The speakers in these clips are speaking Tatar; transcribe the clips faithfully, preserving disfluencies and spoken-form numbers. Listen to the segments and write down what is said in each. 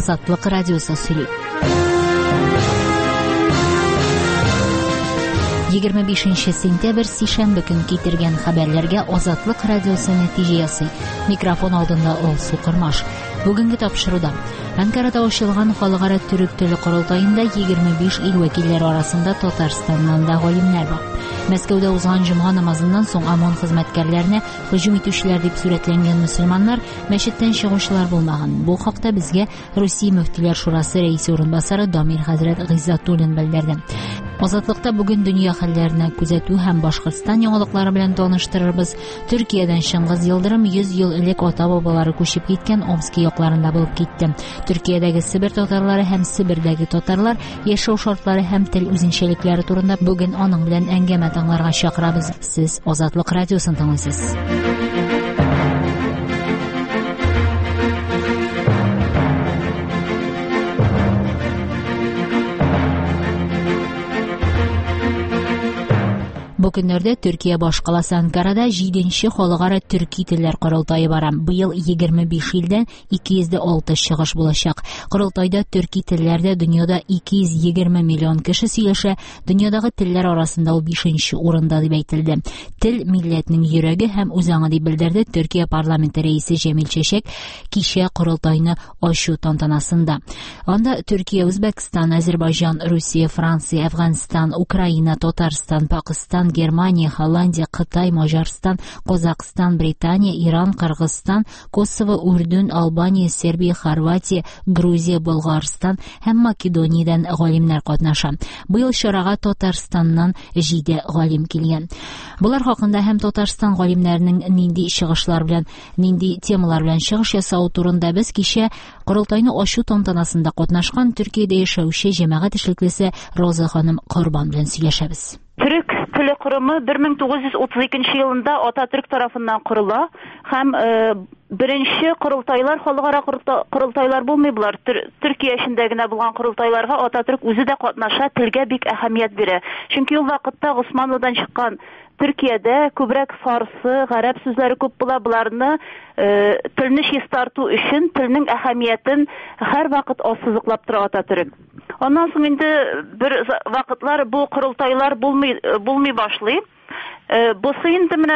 Азатлык радиосы сөйли. егерме бишенче сентябрь сишәмбе көн китергән хәбәрләргә Азатлык радиосы нәтиҗә ясый. Микрофон алдында ул Сукырмаш. Бүгенге тапшыруда Анкарада ачылган халыкара төрек теле корылтаенда егерме биш ил вәкилләре арасында Татарстаннан да галимнәр бар. Мәскәүдә узган җомга намазыннан соң ОМОН хезмәткәрләренә һөҗүм итүчеләр дип сурәтләнгән мөселманнар мәчеттән чыгучылар булмаган. Бу хакта безгә Русия мөфтиләр шурасы рәисе урынбасары Дамир хәзрәт Гыйззатуллин белдерде. Азатлыкта бүген дөнья хәлләренә күзәтү һәм Башкортстан яңалыклары белән таныштырырбыз. Төркиядән Шыңгыз Йылдырым йөз ел элек ата-бабалары күчеп киткән Омск якларында булып китте. Төркиядәге Себер татарлары һәм Себердәге татарлар яшәү шартлары һәм тел үзенчәлекләре турында бүген аның белән әңгәмә тыңларга чакырабыз. Сез Азатлык радиосын тыңлыйсыз. Бу көннәрдә Төркия башкаласы Анкарада җиденче халыкара төрки телләр корылтае бара. Быел егерме биш илдән ике йөз алты чыгыш булачак. Корылтайда төрки телләрдә дөньяда ике йөз егерме миллион кеше сөйләшә. Дөньядагы телләр арасында ул бишенче урында дип әйтелде. Тел милләтнең йөрәге һәм үзаңы дип белдерде Төркия парламенты рәисе Җәмил Чәчәк кичә корылтайны ачу тантанасында. Анда Төркия, Үзбәкстан, Азәрбайҗан, Русия, Франция, Әфганстан, Украина, Татарстан, Пакистан, Германия, Холландия, Кытай, Маҗарстан, Казакстан, Британия, Иран, Кыргызстан, Косово, Үрдүн, Албания, Сербия, Хорватия, Грузия, Болгарстан һәм Македониядән галимнәр катнаша. Быел чарага Татарстаннан җиде галим килгән. Булар хакында һәм Татарстан галимнәренең нинди чыгышлар белән, нинди темалар белән чыгыш ясау турында без кичә корылтайны ачу тантанасында катнашкан Төркиядә яшәүче җәмәгать эшлеклесе Роза ханым Корбан белән сөйләшәбез. Төрек теле корымы бер мең тугыз йөз утыз икенче елында Ататürk тарафыннан корыла һәм э, беренче корылтайлар халыкара корылтайлар булмый булар. Төркия эчендә генә булган корылтайларга Ататürk үзе дә катнаша, телгә бик әһәмият бирә. Чөнки ул вакытта Госманлыдан чыккан Төркиядә күбрәк фарсы, гарәп сүзләре күп була, буларны э, телне чистарту өчен телнең әһәмиятен һәр вакыт ассызыклап тора Ататürk. Ondan soң инде бер вакытлар бу корылтайлар булмый булмый башлый. Э, бусы инде менә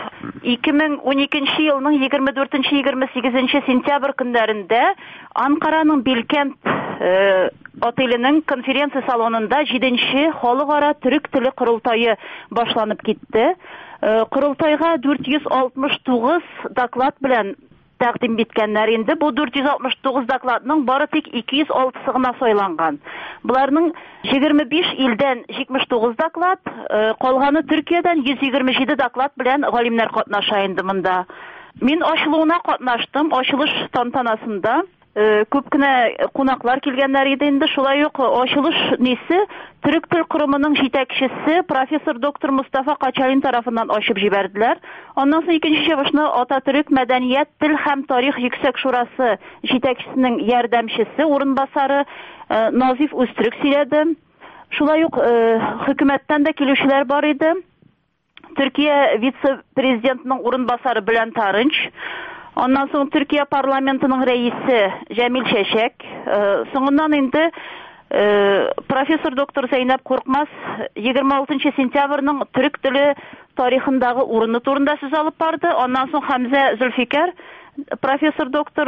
ике мең уникенче елның егерме дүртенче егерме сигезенче сентябрь көннәрендә Анкараның Билкент э, отеленең конференция салонында җиденче халыкара төрек теле корылтае башланып китте. Э, корылтайга дүрт йөз алтмыш тугыз доклад белән тәкъдим иткәннәр. Инде бу дүрт йөз алтмыш тугыз докладның бары тик ике йөз алтысы гына сайланган. Буларның егерме биш илдән җитмеш тугыз доклад, калганы Төркиядән йөз егерме җиде доклад белән галимнәр катнаша инде монда. Мин ачылуына катнаштым, ачылыш тантанасында. Күп кенә кунаклар килгәннәр иде инде. Шулай ук ачылыш нисе Төрек тел корымының җитәкчесе профессор доктор Мустафа Качалин тарафыннан ачып җибәрделәр. Аннан соң икенче чыгышны Ататürk мәдәният, тел һәм тарих yüksek шурасы җитәкчесенең ярдәмчесе, урынбасары Назиф Үзтүрек сөйләде. Шулай ук хөкүмәттән дә килүчеләр бар иде. Төркия вице-президентының урынбасары Белән Тарынч. Ondan soң Төркия парламентының рәисе Җәмил Чәчәк. Соңыннан инде профессор доктор Зәйнәп Куркмас егерме алтынчы сентябрьнең төрек теле тарихындагы урыны турында сүз алып барды. Ondan соң Хәмзә Зөлфикәр профессор доктор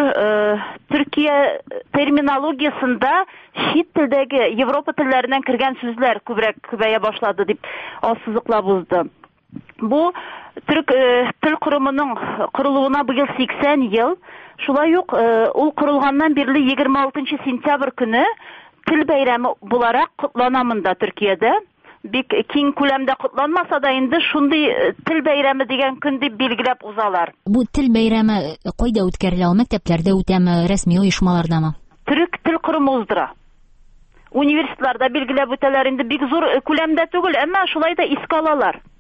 Төркия терминологиясында чит телдәге Европа телләреннән кергән сүзләр күбрәк күбәя башлады дип ассызыклап узды. Бу Төрек тел корымының корылуына быел сиксән ел. Шулай ук ул корылганнан бирле егерме алтынчы сентябрь көне тел бәйрәме буларак котлана монда Төркиядә. Бик киң күләмдә котланмаса да инде шундый тел бәйрәме дигән көн дип билгеләп узалар. Бу тел бәйрәме кайда үткәрелә? Мәктәпләрдә үтәме, рәсми оешмалардамы? Төрек тел корымы уздыра. Университетларда билгеләп үтәләр инде, бик зур күләмдә түгел, әмма шулай да искә алалар.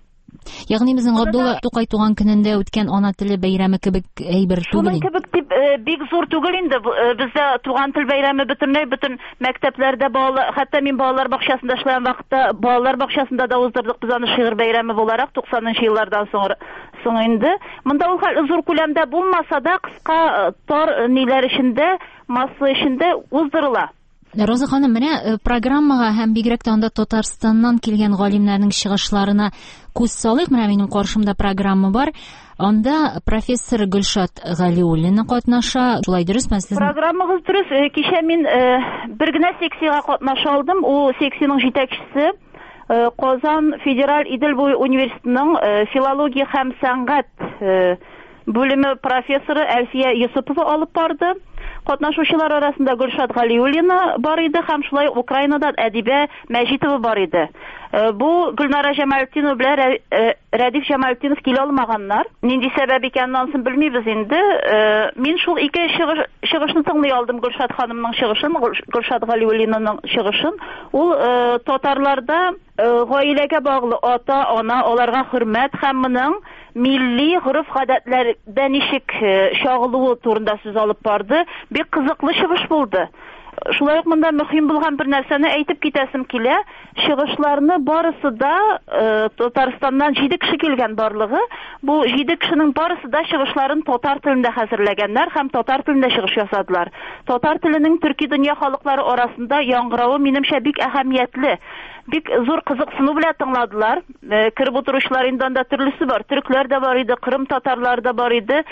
Ягъни безнең Габдулла Тукай туган көнендә үткән ана теле бәйрәме кебек әйбер түгел. Шуның кебек дип бик зур түгел инде. Бездә туган тел бәйрәме бөтенләй бөтен мәктәпләрдә балалар, хәтта мин балалар бакчасында эшләгән вакытта балалар бакчасында да уздырдык без аны шигырь бәйрәме буларак туксанынчы еллардан соң соң инде. Монда ул хәл зур күләмдә булмаса да кыска тар ниләр эчендә, масса эчендә уздырыла. Роза ханым, менә программага һәм бигрәк тә анда Татарстаннан килгән галимнәрнең чыгышларына күз салыйк. Менә минем каршымда программа бар. Анда профессор Гөлшат Галиуллина катнаша. Шулай дөресме? Сезнең программагыз дөрес. Кичә мин бер генә секциягә катнаша алдым. Ул секциянең җитәкчесе Казан Федераль Иделбуй университетының филология һәм сәнгать бүлеме профессоры Әлфия Юсупова алып барды. Катнашучылар арасында Гөлшат Галиуллина бар иде һәм шулай Украинадан Әдибә Мәҗитова бар иде. Бу Гөлнара Җамалетдинова белән Рәдиф Җамалетдинов килә алмаганнар. Нинди сәбәп икәнен ансын белмибез инде. Мин шул ике чыгышны тыңлый алдым, Гөлшат ханымның чыгышын, Гөлшат Галиуллинаның чыгышын. Ул татарларда гаиләгә баглы ата-ана, аларга хөрмәт һәм моның милли гореф-гадәтләрдә ничек чагылуы турында сүз алып барды. Бик кызыклы чыгыш булды. Шулай ук монда мөһим булган бер нәрсәне әйтеп китәсем килә. Чыгышларны барысы да Татарстаннан җиде кеше килгән барлыгы. Бу җиде кешенең барысы да чыгышларын татар телендә хәзерләгәннәр һәм татар телендә чыгыш ясадылар. Татар теленең төрки дөнья халыклары арасында яңгыравы минемчә бик әһәмиятле. Бик зур кызыксыну белән тыңладылар. Кирб утыручылар инде анда төрлесе бар. Төркләр дә бар иде, Кырым татарлары да бар иде.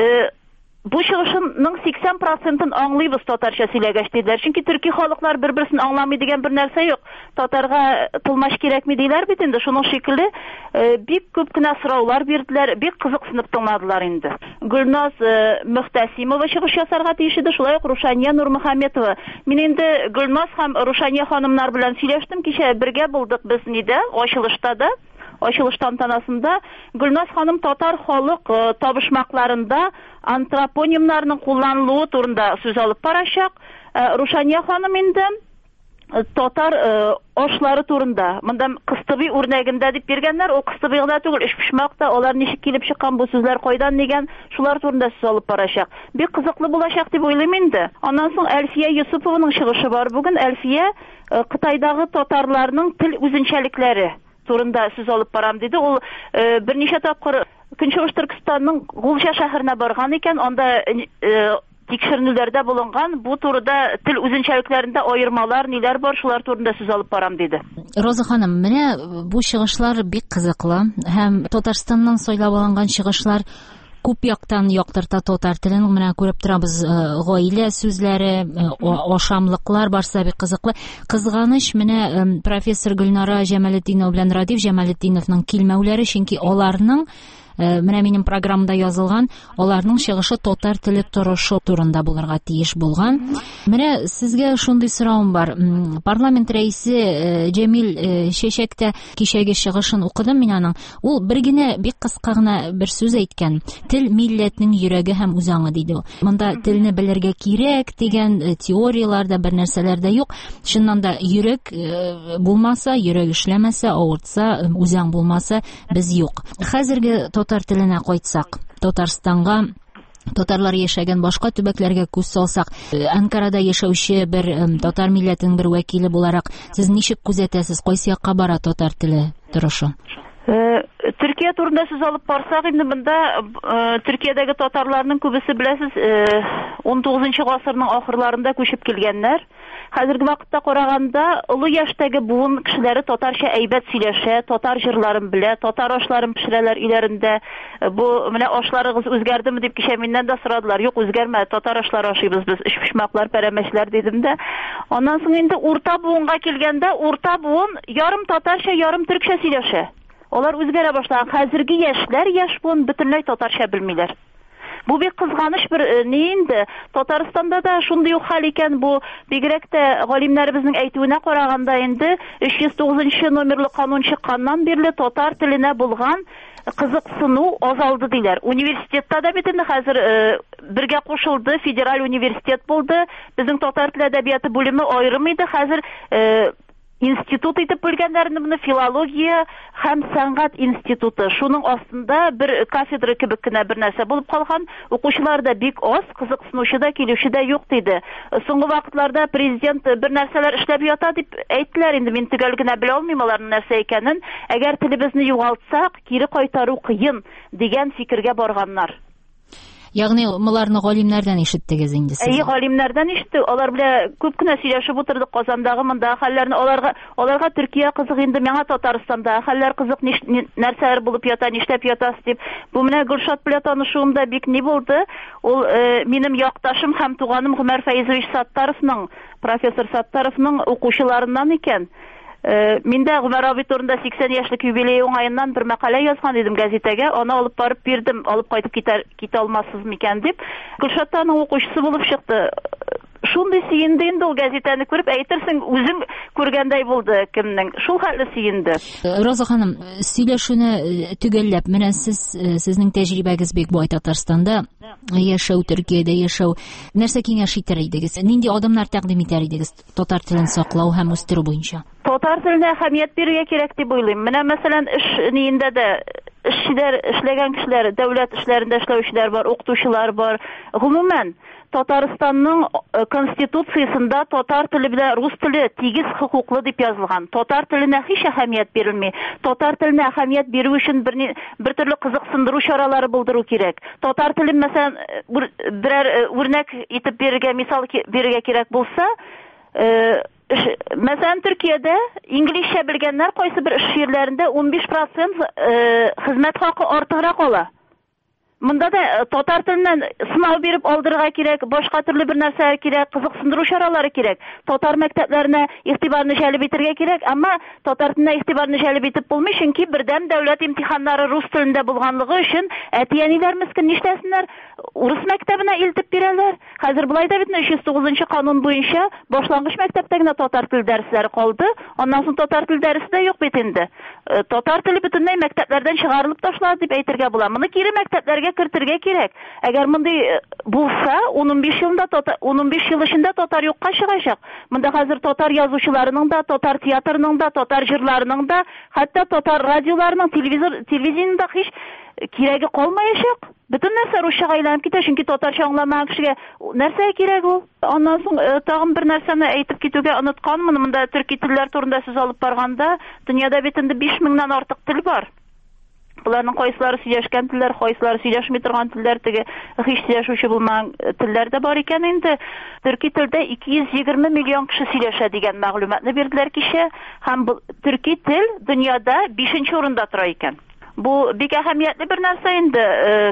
Бу чыгышның сиксән процентын аңлыйбыз татарча сөйләгәч диләр. Чөнки төрки халыклар бер-берсен аңламый дигән бер нәрсә юк. Татарга тылмаш кирәкми диләр бит инде. Шуның шикелле бик күп кенә сораулар бирделәр, бик кызыксынып тыңладылар инде. Гөлназ Мөхтәсимова чыгыш ясарга тиеш иде, шулай ук Рушания Нурмөхәммәтова. Мин инде Гөлназ һәм Рушания ханымнар белән сөйләштем, кичә бергә булдык без нидә, ачылышта да. Ачылыш тантанасында Гөлназ ханым татар халык табышмакларында антропонимнарның кулланылуы турында сүз алып барачак. Рушания ханым инде татар ашлары турында. Монда кыстыбый үрнәгендә дип биргәннәр. Ул кыстыбый гына түгел, эш пишмакта, алар ничек килеп чыккан, бу сүзләр кайдан дигән, шулар турында сүз алып барачак. Бик кызыклы булачак дип уйлыйм инде. Аннан соң Әлфия Юсупованың чыгышы бар. Бүген Әлфия Кытайдагы татарларның тел үзенчәлекләре турында сүз алып барам диде. Ул берничә тапкыр Көнчыгыш Төркстанның Гулжа шәһәренә барган икән, анда тикшеренүләрдә булынган, бу турыда тел үзенчәлекләрендә аермалар, ниләр бар, шулар турында сүз алып барам диде. Роза ханым, менә бу чыгышлар бик кызыклы һәм Татарстаннан сайлап алынган чыгышлар күп яктан яктырта татар телен. Менә күреп торабыз, гаилә сүзләре, ашамлыклар барса бик кызыклы. Кызганыч, менә профессор Гөлнара Җамалетдинова белән Радиф Җамалетдиновның килмәүләре, чөнки аларның менә минем программада язылган, аларның чыгышы татар теле торышы турында булырга тиеш булган. Менә сезгә шундый соравым бар. Парламент рәисе Җәмил Чәчәк тә кичәге чыгышын укыдым мин аның. Ул бер генә бик кыска гына бер сүз әйткән. Тел милләтнең йөрәге һәм үзаңы диде ул. Монда телне белергә кирәк дигән теорияларда бер нәрсәләр дә юк. Чыннан да йөрәк булмаса, йөрәк эшләмәсә, авыртса, үзаң булмаса, без юк. Хәзерге татар теленә кайтсак, Татарстанга, татарлар яшәгән башка төбәкләргә күз салсак, Анкарада яшәүче бер татар милләтенең бер вәкиле буларак, сез ничек күзәтәсез, кайсы якка бара татар теле торышы? Төркия турында сүз алып барсак, инде монда Төркиядәге татарларның күбесе беләсез, он тугызынчы гасырның ахырларында күчеп килгәннәр. Хәзерге вакытта караганда, олы яшьтәге буын кешеләре татарча әйбәт сөйләшә, татар җырларын белә, татар ашларын пешерәләр өйләрендә. Бу менә ашларыгыз үзгәрдеме дип кичә миннән дә сорадылар. Юк, үзгәрмә, татар ашлары ашыйбыз без, эш пишмаклар, пәрәмәчләр дидем дә. Аннан соң инде урта буынга килгәндә, урта буын ярым татарча, ярым төркчә сөйләшә. Алар үзгәрә башлаган. Хәзерге яшьләр яшь буын бөтенләй татарча белмиләр. Бу бик кызганыч бер ни инде. Татарстанда да шундый ук хәл икән. Бу бигрәк тә галимнәребезнең әйтүенә караганда инде өч йөз тугызынчы номерлы канун чыкканнан бирле татар теленә булган кызыксыну азалды диләр. Университетта да бит инде хәзер бергә кушылды, федераль университет булды. Безнең татар теле әдәбияты бүлеме аерым иде. Хәзер институт итеп белгәннәрне, моны филология һәм сәнгать институты. Шуның астында бер кафедра кебек кенә бер нәрсә булып калган. Укучылар да бик аз, кызыксынучы да, килүче дә юк диде. Соңгы вакытларда президент бер нәрсәләр эшләп ята дип әйттеләр. Инде мин төгәл генә белә алмыйм аларның нәрсә икәнен. Әгәр телебезне югалтсак, кире кайтару кыен дигән фикергә барганнар. Ягъни муларны галимнәрдән ишеттегез инде сез. Әй, галимнәрдән ишеттек. Алар белән күп кенә сөйләшеп утырдык Казандагы монда хәлләрне. Аларга аларга Төркия кызык инде, миңа Татарстанда хәлләр кызык, нәрсәләр булып ята, нишләп ятасы дип. Бу менә Гөлшат белән танышуымда бик ни булды. Ул э, минем якташым һәм туганым Гомәр Фәйзович Саттаровның, профессор Саттаровның укучыларыннан икән. Э, мин дә Гомәр абый турында сиксән яшьлек юбилей уңаеннан бер мәкалә язган идем газетәгә. Аны алып барып бирдем, алып кайтып китәр китә алмассыз микән дип. Гөлшаттаның укучысы булып чыкты. Шундый сөенде инде ул газетаны күреп, әйтерсең үзем күргәндәй булды кемнең. Шул хәтле сөенде. Роза ханым, сөйләшүне төгәлләп, менә сез сезнең тәҗрибәгез бик бай Татарстанда яшәү, Төркиядә яшәү. Нәрсә киңәш итәр идегез? Нинди адымнар тәкъдим итәр идегез татар телен саклау һәм үстерү буенча? Татар теленә әһәмият бирергә кирәк дип уйлыйм. Менә мәсәлән, эш ниендә дә эшчеләр, эшләгән кешеләр, дәүләт эшләрендә эшләүчеләр бар, укытучылар бар. Гомумән Татарстанның конституциясында татар теле белән рус теле тигез хокуклы дип язылган. Татар теленә һич әһәмият бирелми. Татар теленә әһәмият бирү өчен бер бер төрле кызыксындыру чаралары булдыру кирәк. Татар телен мәсәлән берәр үрнәк итеп бирергә, мисал бирергә кирәк булса, мәсәлән Төркиядә инглизчә белгәннәр кайсы бер эш җирләрендә ун биш процент хезмәт хакы артыграк ала. Монда да татар теленнән сынау биреп алдырырга кирәк, башка төрле бер нәрсә кирәк, кызыксындыру чаралары кирәк. Татар мәктәпләренә игътибарны җәлеп итәргә кирәк, әмма татар теленә игътибарны җәлеп итеп булмый, чөнки бердәм дәүләт имтиханнары рус телендә булганлыгы өчен әти-әниләр мескен нишләсеннәр? Урыс мәктәбенә илтеп бирәләр. Хәзер булай да бит өч йөз тугызынчы канун буенча башлангыч мәктәптә генә татар теле дәресләре калды. Аннан соң татар теле дәресе дә юк бит инде. Татар теле бөтенләй мәктәпләрдән чыгарылып ташлады дип әйтергә була. Моны кире мәктәпләргә кертергә кирәк. Әгәр мондай булса, ун биш елда ун биш ел эчендә татар юкка чыгачак. Монда хәзер татар язучыларының да, татар театрының да, татар җырларының да, хәтта татар радиоларының, телевизор телевидениеның да һич кирәге калмаячак. Бөтен нәрсә русчага әйләнеп китә, чөнки татарча аңламаган кешегә нәрсә кирәк ул? Аннан соң тагын бер нәрсәне әйтеп китүгә онытканмын. Монда төрки телләр турында сүз алып барганда, дөньяда бит инде биш меңнән артык тел бар. Буларның кайсылары сөйләшкән телләр, кайсылары сөйләшми торган телләр, теге һич сөйләшүче булмаган телләр дә бар икән инде. Төрки телдә ике йөз егерме миллион кеше сөйләшә дигән мәгълүматны бирделәр кичә, һәм төрки тел дөньяда бишенче урында тора икән. Бу бик әһәмиятле бер нәрсә инде.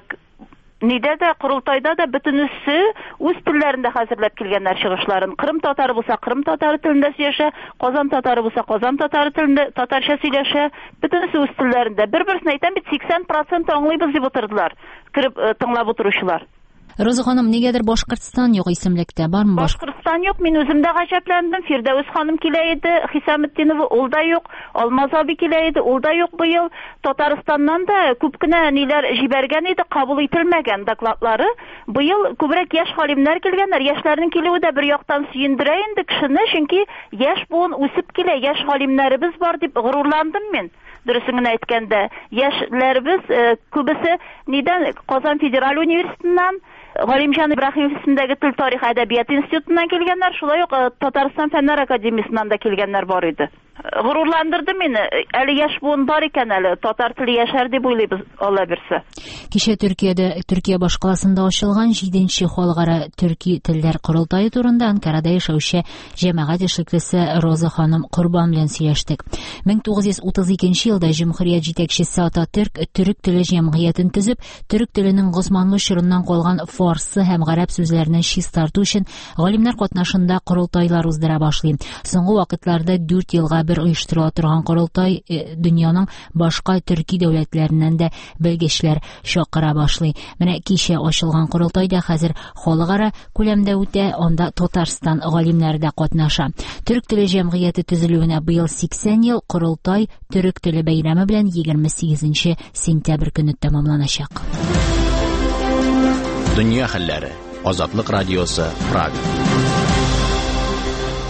Нидә дә, Корылтайда да бөтенесе үз телләрендә хәзерләп килгәннәр чыгышларын. Кырым татары булса, Кырым татары телендә сөйләшә, Казан татары булса, Казан татары телендә татарча сөйләшә, бөтенесе үз телләрендә. Бер-берсен әйтәм бит, сиксән процент аңлыйбыз дип утырдылар, киреп тыңлап утыручылар. Роза ханым, нигәдер Башкортстан юк исемлектә, бармы? Башкортстан юк, мин үзем дә гаҗәпләндем. Фирдәүс ханым килә иде, Хисаметдинова ул да юк, Алмаз абый килә иде, ул да юк быел. Татарстаннан да күп кенә ниләр җибәргән иде, кабул ителмәгән докладлары. Быел күбрәк яшь галимнәр килгәннәр. Яшьләрнең килүе дә бер яктан сөендерә инде кешене, чөнки яшь буын үсеп килә, яшь галимнәребез бар дип горурландым мин. Дөресен әйткәндә, яшьләребез күбесе нидән Казан федераль университетыннан, Галимҗан Ибраһимов исемендәге Тел тарих әдәбият институтыннан килгәннәр, шулай ук Татарстан фәннәр академиясеннән да килгәннәр бар иде. Горурландырды мине. Әле яшь буын бар икән әле, татар теле яшәр дип уйлыйбыз, Алла бирсә. Кичә Төркиядә, Төркия башкаласында ачылган җиденче халыкара төрки телләр курылтае турында Анкарада яшәүче җәмәгать эшлеклесе Роза ханым Корбан белән сөйләштек. мең тугыз йөз утыз икенче елда җөмһүрият җитәкчесе Ататürk төрек теле җәмгыятен төзеп, төрек теленең госманлы чорыннан калган фарсы һәм гарәп сүзләреннән чистарту өчен галимнәр катнашында курылтайлар уздыра башлый. Соңгы вакытларда дүрт елга бер оештырыла торган курылтай дөньяның башка төрки дәүләтләреннән дә белгечләр чакыра башлый. Менә кичә ачылган курылтайда хәзер халыкара күләмдә үтә, анда Татарстан галимнәре дә катнаша. Төрек теле җәмгыяте төзелүенә быел сиксән ел, курылтай төрек теле бәйрәме белән егерме сигезенче сентябрь көнне тәмамланачак. Дөнья хәлләре. Азатлык радиосы, Прага.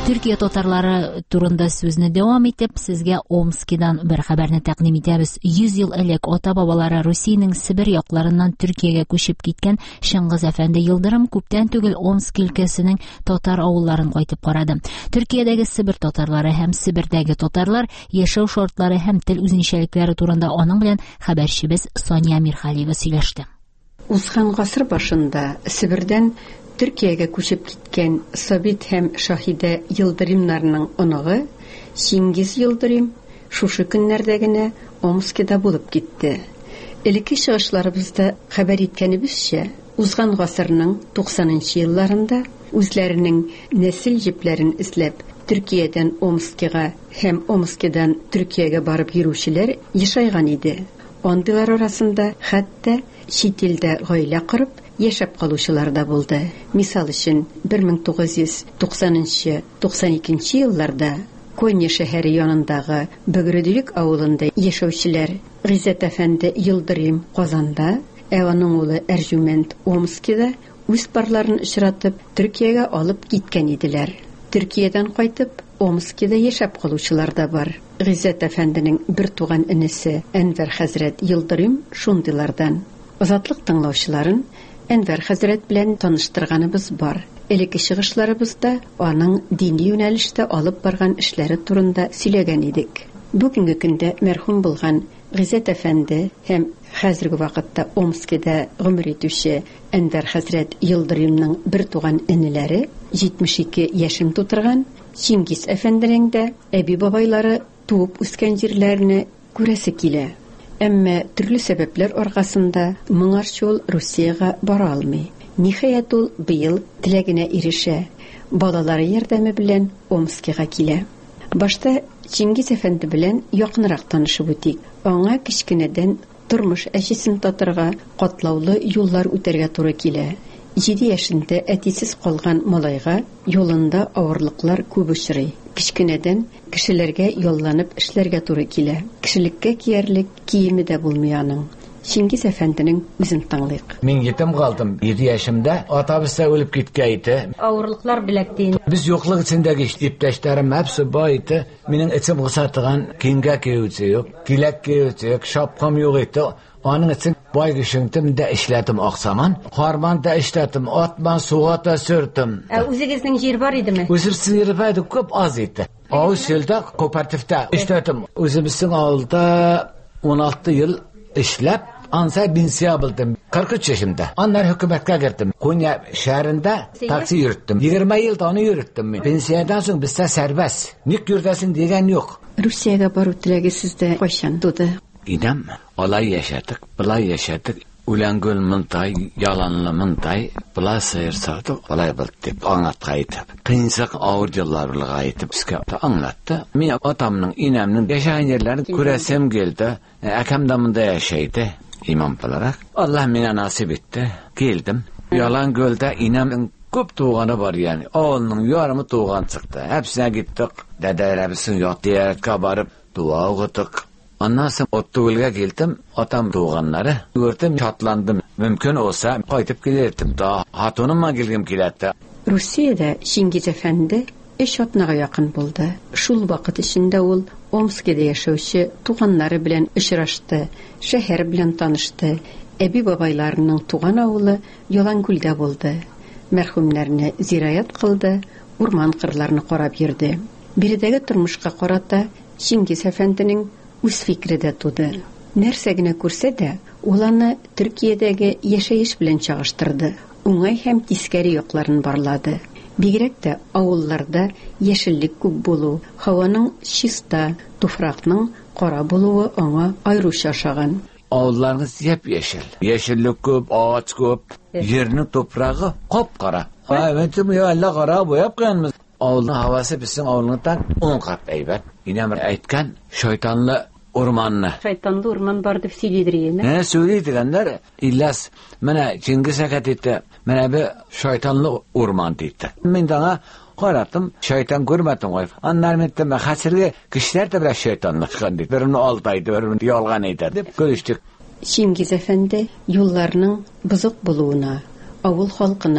Төркия татарлары турында сүзне дәвам итеп, сезгә Омскидан бер хәбәрне тәкъдим итәбез. йөз ел элек ата-бабалары Русиянең Себер якларыннан Төркиягә күчеп киткән Шыңгыз әфәнде Йылдырым күптән түгел Омск өлкәсенең татар авылларын кайтып карады. Төркиядәге Себер татарлары һәм Себердәге татарлар яшәү шартлары һәм тел үзенчәлекләре турында аның белән хәбәрчебез Соня Мирхалиева сөйләште. Узган гасыр башында Себердән Төркиягә күчеп киткән Сабит һәм Шаһидә Йылдырымнарның оныгы Шингиз Йылдырым шушы көннәрдә генә Омскида булып китте. Элекке чыгышларыбызда хәбәр иткәнебезчә, узган гасырның туксанынчы елларында үзләренең нәсел җепләрен эзләп Төркиядән Омскига һәм Омскидан Төркиягә барып йөрүчеләр яшайган иде. Андыйлар арасында хәтта чит илдә гаилә корып яшәп калучылар да булды. Мисал өчен, бер мең тугыз йөз туксанынчы - туксан икенче елларда Коня шәһәре янындагы Бөгрөдилек авылында яшәүчеләр Гыйззәт әфәнде Йылдырым Казанда, ә аның улы Әрҗүмәнд Омскида үз парларын очратып Төркиягә алып киткән иделәр. Төркиядән кайтып Омскида яшәп калучылар да бар. Гыйззәт әфәнденең бер туган энесе Әнвәр хәзрәт Йылдырым шундыйлардан. Азатлык тыңлаучыларын Әнвәр хәзрәт белән таныштырганыбыз бар. Элекке чыгышларыбызда аның дини юнәлештә алып барган эшләре турында сөйләгән идек. Бүгенге көндә мәрхүм булган Гыйззәт әфәнде һәм хәзерге вакытта Омскида гомер итүче Әнвәр хәзрәт Йылдырымның бер туган энеләре җитмеш ике яшен тутырган Чингиз әфәнденең дә әби-бабайлары туып үскән җирләрне күрәсе килә. Әмма төрле сәбәпләр аркасында моңарчы ул Русиягә бара алмый. Ниһаять ул быел теләгенә ирешә. Балалары ярдәме белән Омскига килә. Башта Чингиз әфәнде белән якынрак танышып үтик. Аңа кичкенәдән тормыш әчесен татырга катлаулы юллар үтәргә туры килә. җиде яшендә әтисез калган малайга юлында авырлыклар күп очрый. Кичкенәдән кешеләргә ялланып эшләргә туры килә. Кешелеккә киярлек киеме дә булмый аның. Чингиз әфәнденең үзен таңлыйк. Мин етем калдым. җиде яшымда атабыз үлеп киткәйте. Авырлыклар беләктен. Без юклык içindәге иптәшләрем hepsi байды. Минем этим гысатыган киңгә кеүзе юк. Киләк кеүзе юк. Шапкам юк иде. Аның için бай кешеңтем дә эшләтем аксаман. Харман да эшләтем. Атман суга да сөртем. Ә үзегезнең җир бар идеме? Үзебезнең җир бар иде, күп аз иде. Авылда кооперативта эшләтем. Үзебезнең авылда он алты ел эшләп Ansa binsiya bildim. kırk üç yaşımda. Onlar hükümetke girdim. Konya şehrinde taksi yürüttüm. yirmi yıl da onu yürüttüm. Binsiyadan sonra bizde serbest. Nik yürütesin diyen yok. Rusya'ya baru tilegi sizde koşan dudu. İdem, olay yaşadık, bulay yaşadık. Ulangül mıntay, yalanlı mıntay, bulay sıyırsadık, olay bildik. Anlatkaydı. Kıyınsak ağır yıllar bilgaydı. Bizge anlattı. Mi atamның, inemnin yaşayan yerlerini küresem geldi. Akam damında yaşaydı. İmam olarak. Allah bana nasip etti. Geldim. Yalan Göl'de inemin köp tuğanı var yani. Oğlunun yarımı tuğan çıktı. Hepsine gittik. Dedelerimizin yok diyerekte barıp dua okuduk. Ondan sonra Ottugül'e geldim. Atam tuğanları. Gördüm, çatlandım. Mümkün olsa kayıtıp giderdim. Daha hatunumla geldim kiletti. Rusya'da Şingiz Efendi eş atnağa yakın buldu. Şul vakit içinde ol Omsk'da yaşauşu tuğanları bilen ışıraştı. Şehir bilen tanıştı. Ebi babaylarının tuğan avulu Yolangül'de buldu. Merhumlarını zirayat kıldı. Urman kırlarını korab yirdi. Biridagi turmuşka korata Şingiz Efendi'nin üz fikri de tudu. Nersegine kurse de olanı Türkiye'deki yaşayış bilen çağıştırdı. Uңай hem tiskeri yokların barladı. Бигрәк тә авылларда яшеллек күп булу, һаваның чиста, туфракның кара булуы аңа айрыша ошаган. Авылларыбыз яп-яшел. Яшеллек күп, агач күп, yerning topragı qop-qara. Ha, men ya Allah qara boyab qo'yamiz. Avılның havası bizning avıldan on qat aybat. Yine aytgan shaytonli o'rmonni. Shaytonli o'rmon bor deb söyleydilar. Ne söyleydiganlar? İllas mana Cengiz aka dedi. Mana bu shaytonli o'rmon dedi. Men dana qarattım, shayton ko'rmadim qo'y. Anlar metdim, hasirga kishlar da bir shaytonlik qilgan dedi. Birini aldaydı, birini yolg'on aytadi deb ko'rishdik. Şingiz Efendi yollarının buzuk buluğuna, avul halkına,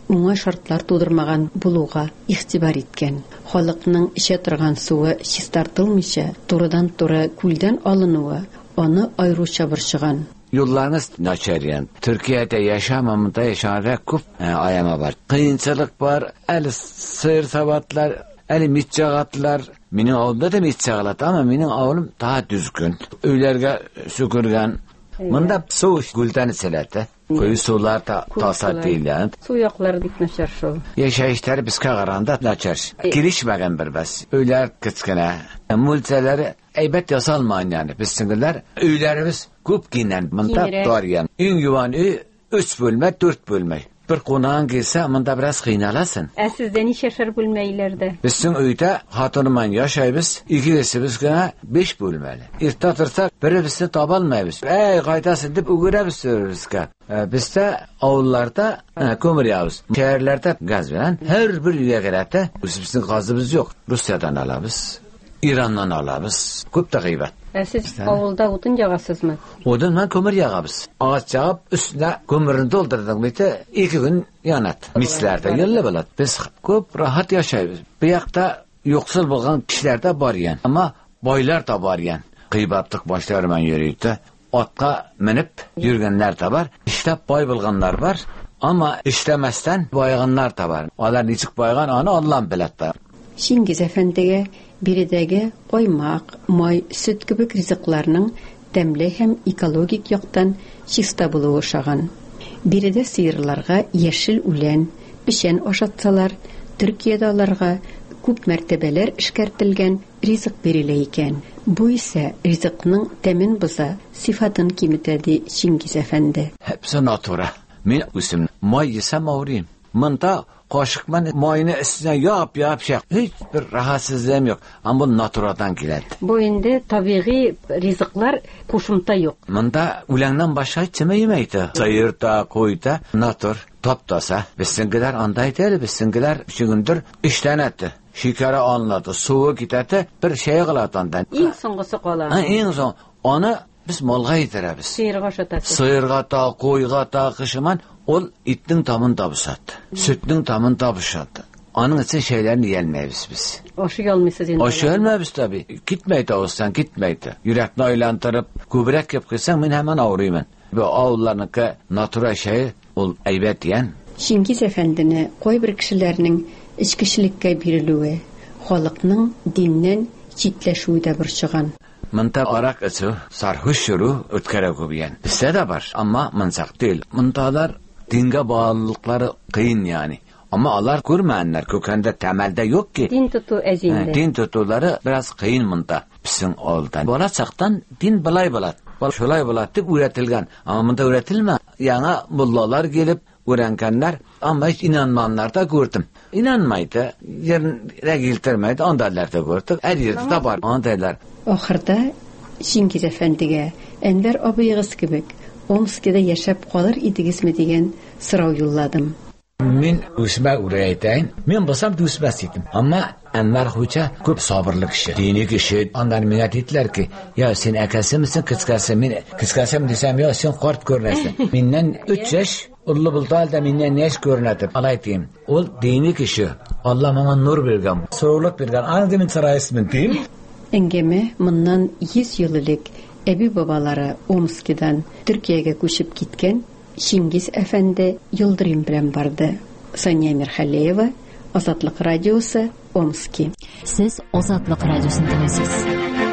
уңай шартлар тудырмаган булуга игътибар иткән. Халыкның эчә торган суы чистартылмыйча, турыдан-туры күлдән алынуы аны айруча борчыган. Yollarınız naçaryan. Türkiye'de yaşamamında yaşanarak küp e, ayama var. Kıyınçılık var, el sığır sabatlar, el mitçağatlar. Minin oğlumda da mitçağalat ama minin oğlum daha düzgün. Öylerge süpürgen. Bunda su gülden içilerde. Kuyu sular da tasa değil yani. Su yoqları bit naçar şu. Yaşayışları biz kağıranda naçar. Girişmegen bir bas. Öyler kıçkına. Multeleri eybet yasalmayın yani. Biz sinirler. Öylerimiz küp giyinen. Bunda doğruyan. Ün yuvan üy, üç bölme, dört bölme. Bir konağın girse bunda biraz kıynalasın. E sizden iş yaşar bölmeylerde. Bizim öyde hatırıman yaşayımız, ikilisi gene beş bölmeli. İrtatırsak biri bizi tabalmayız. Ey kaydasın deyip uğra biz sürürüz ki. E, biz de avullarda e, kömür yağız. Şehirlerde gaz veren her bir üye gelette bizim gazımız yok. Rusya'dan alabız. İran'dan alabız. Küp de gıybet. E siz avulda odun yağasız mı? Odun ben kömür yağabız. Ağaç yağıp üstüne kömürünü doldurduk bite iki gün yanat. Mislerde yıllı bulat. Biz küp rahat yaşayız. Bu yakta yoksul bulgan kişiler de var yani. Ama boylar da var yani. Gıybatlık başlarından yürüyüp atka minip yürgenler de var. İşte boy bulganlar var. Ama işlemezden boyganlar da var. Onlar niçik boygan onu Allah'ın bilet var. Şingiz Efendi'ye biridagi oymaq, may, süt kibik riziklarının demli hem ekologik yoqdan çista buluğu şağın. Biride sıyırlarga yeşil ulen, pişen oşatsalar, Türkiye'de onlarga küp mertebeler işkertilgen rizik berileyken. Bu ise rizikning temin buza sifatın kimitedi Şingiz Efendi. Hepsi natura. Men üstüm may yesem ağrıyım. Mında kaşıkman mayını üstüne yap yap şey. Hiçbir rahatsızlığım yok. Ama bu naturadan geldi. Bu indi tabii riziklar kuşumta yok. Mında ulandan başka hiç yemeydi. Sayırda, koyda, natur, toptasa. Bizsinkiler anday değil. Bizsinkiler şügündür işten etti. Şekeri anladı, suyu giderdi. Bir şey kılatandan. En songusu kalan. Ha, en son. Onu biz molga yediremiz. Sıyırga şatası. Sıyırga da, koyga da, kışıman. Ol itin tamın tabısattı. Hmm. Sütün tamın tabısattı. Onun için şeylerini yelmeyiz biz. Oşu yolmuşsuz. Oşu yelmeyiz tabi. Gitmeydi olsan gitmeydi. Yürekini oylantırıp kübrek yapkıysan ben hemen ağrıyım. Bu ağullarınki natura şeyi ol eybet diyen. Şingiz Efendi'ni koy bir kişilerinin içkişilikке birilüğü, halkının dinden çitleşuğu da bir çıgan. Mınta arak içi, sarhoş yürü, ötkere kubiyen. Bizde de var ama mınsak değil. Mıntalar dinge bağlılıkları kıyın yani. Ama Allah görmeyenler kökende temelde yok ki. Din tutu ezinde. He, din tutuları biraz kıyın mınta. Bizim oldan. Bolacaktan din balay balat. Şolay balat deyip üretilgen. Ama mınta üretilme. Yana mullalar gelip öğrenkenler ama hiç inanmayanlar da gördüm. İnanmaydı. Yerine giltirmeydi. Ondalar da gördük. Her yerde de var. Ondalar. Ahırda Şingiz Efendi'ye Enver abıyığız gibi Omski'de yaşap kalır idigiz mi diyen sırav yolladım. Men o'sma uraytayn. Men bo'lsam do'stmas edim. Ammo Anvar Xo'ja ko'p sabırlı kishi, diniy kishi. Ondan menga dedilarki, "Ya sen akasimisan, qichqasi?" Men qichqasam desam, "Ya sen qort ko'rinasan." Mendan uch yosh ulli bultalda mendan yash ko'rinadi. Alaytim. Ol diniy kishi. Allah menga nur bergan, so'rlik bergan. Andi men sirayismen deyim. Engeme bundan yüz yıllık ebi babaları Omski'den Türkiye'ye koşup gitken Şingiz Efendi Yıldırım bilen vardı. Saniye Mirhaleyeva, Azatlık Radyosu, Omski. Siz Azatlık Radyosu'nu dinleyiniz.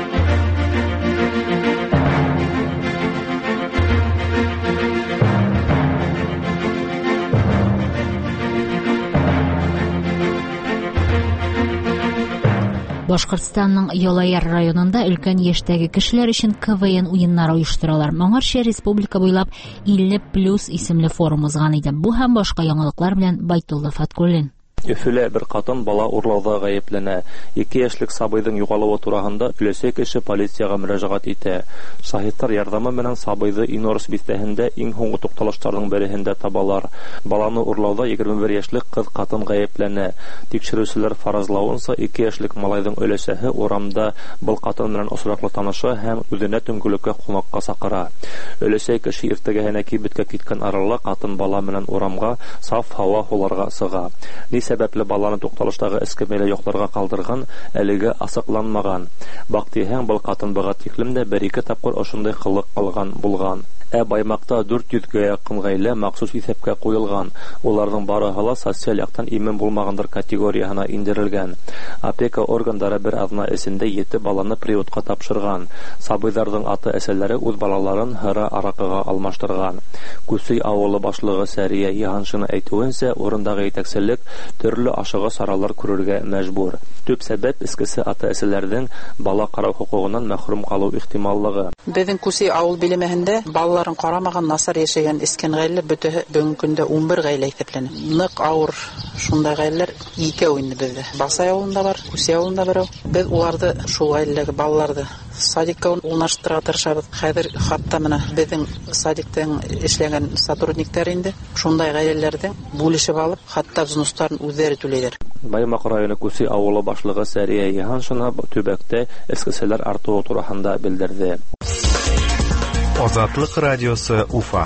Башкортстанның Ялаяр районында өлкән яшьтәге кешеләр өчен К В Н уеннары оештыралар. Моңарча республика буйлап илле плюс исемле форум узган иде. Бу һәм башка яңалыклар белән Байтулла Фаткуллин. Өфөлә бер катын бала урлауда гаепләнә. Ике яшьлек сабыйның югалуы турында өләсе кеше полициягә мөрәҗәгать итә. Шаһитлар ярдәме белән сабыйны Инорс бистәһендә иң һуңгы тукталышларның берсендә табалар. Баланы урлауда егерме бер яшьлек кыз катын гаепләнә. Тикшерүчеләр фаразлавынча, ике яшьлек малайның өләсәһе урамда был катын белән осраклы таныша һәм үзенә төнгелеккә кунакка сакыра. Өләсә кеше иртәгәһенә кибеткә киткән аралы катын бала белән урамга саф һава хуларга сыга. Сәбәпле баланы тукталыштагы эскәмәлә якларга калдырган, әлегә асыкланмаган. Бактиһәң был катын быга тиклем дә бер-ике тапкыр ошондай кылык алган булган. Ә Баймакта дүрт йөзгә якын гаилә махсус исәпкә куелган. Уларның барыһы ла социаль яктан имин булмагандыр категориясына индерелгән. Опека органнары бер азна эсендә ете баланы приютка тапшырган. Сабыйларның аты-әсәләре үз балаларын һыра аракыга алмаштырган. Күсей авылы башлыгы Сәрия Яһаншина әйтүенчә, урындагы итәкчелек төрле ашыгы саралар күрергә мәҗбүр. Төп сәбәп искесе аты-әсәләрнең бала карау хукугыннан мәхрүм калу ихтималлыгы. Безнең Күсей авыл биләмәһендә балаларын карамаган насар яшәгән искән гаилә бөтәһе бүгенге көндә ун бер гаилә исәпләнә. Нык авыр шундай гаиләләр икәү инде бездә. Басай авылында бар, Күсей авылында берәү. Без уларны шул гаиләләргә балаларды садикка урнаштырырга тырышабыз. Хәзер хатта менә безнең садиктан эшләгән сотрудниклар инде шундай гаиләләрдән бүлешеп алып, хатта взнустарын үзләре түләйләр. Баймак районы Күсей авылы башлыгы Сәрия Яһаншина төбәктә эскәселәр артуы турында белдерде. Азатлык радиосы Уфа.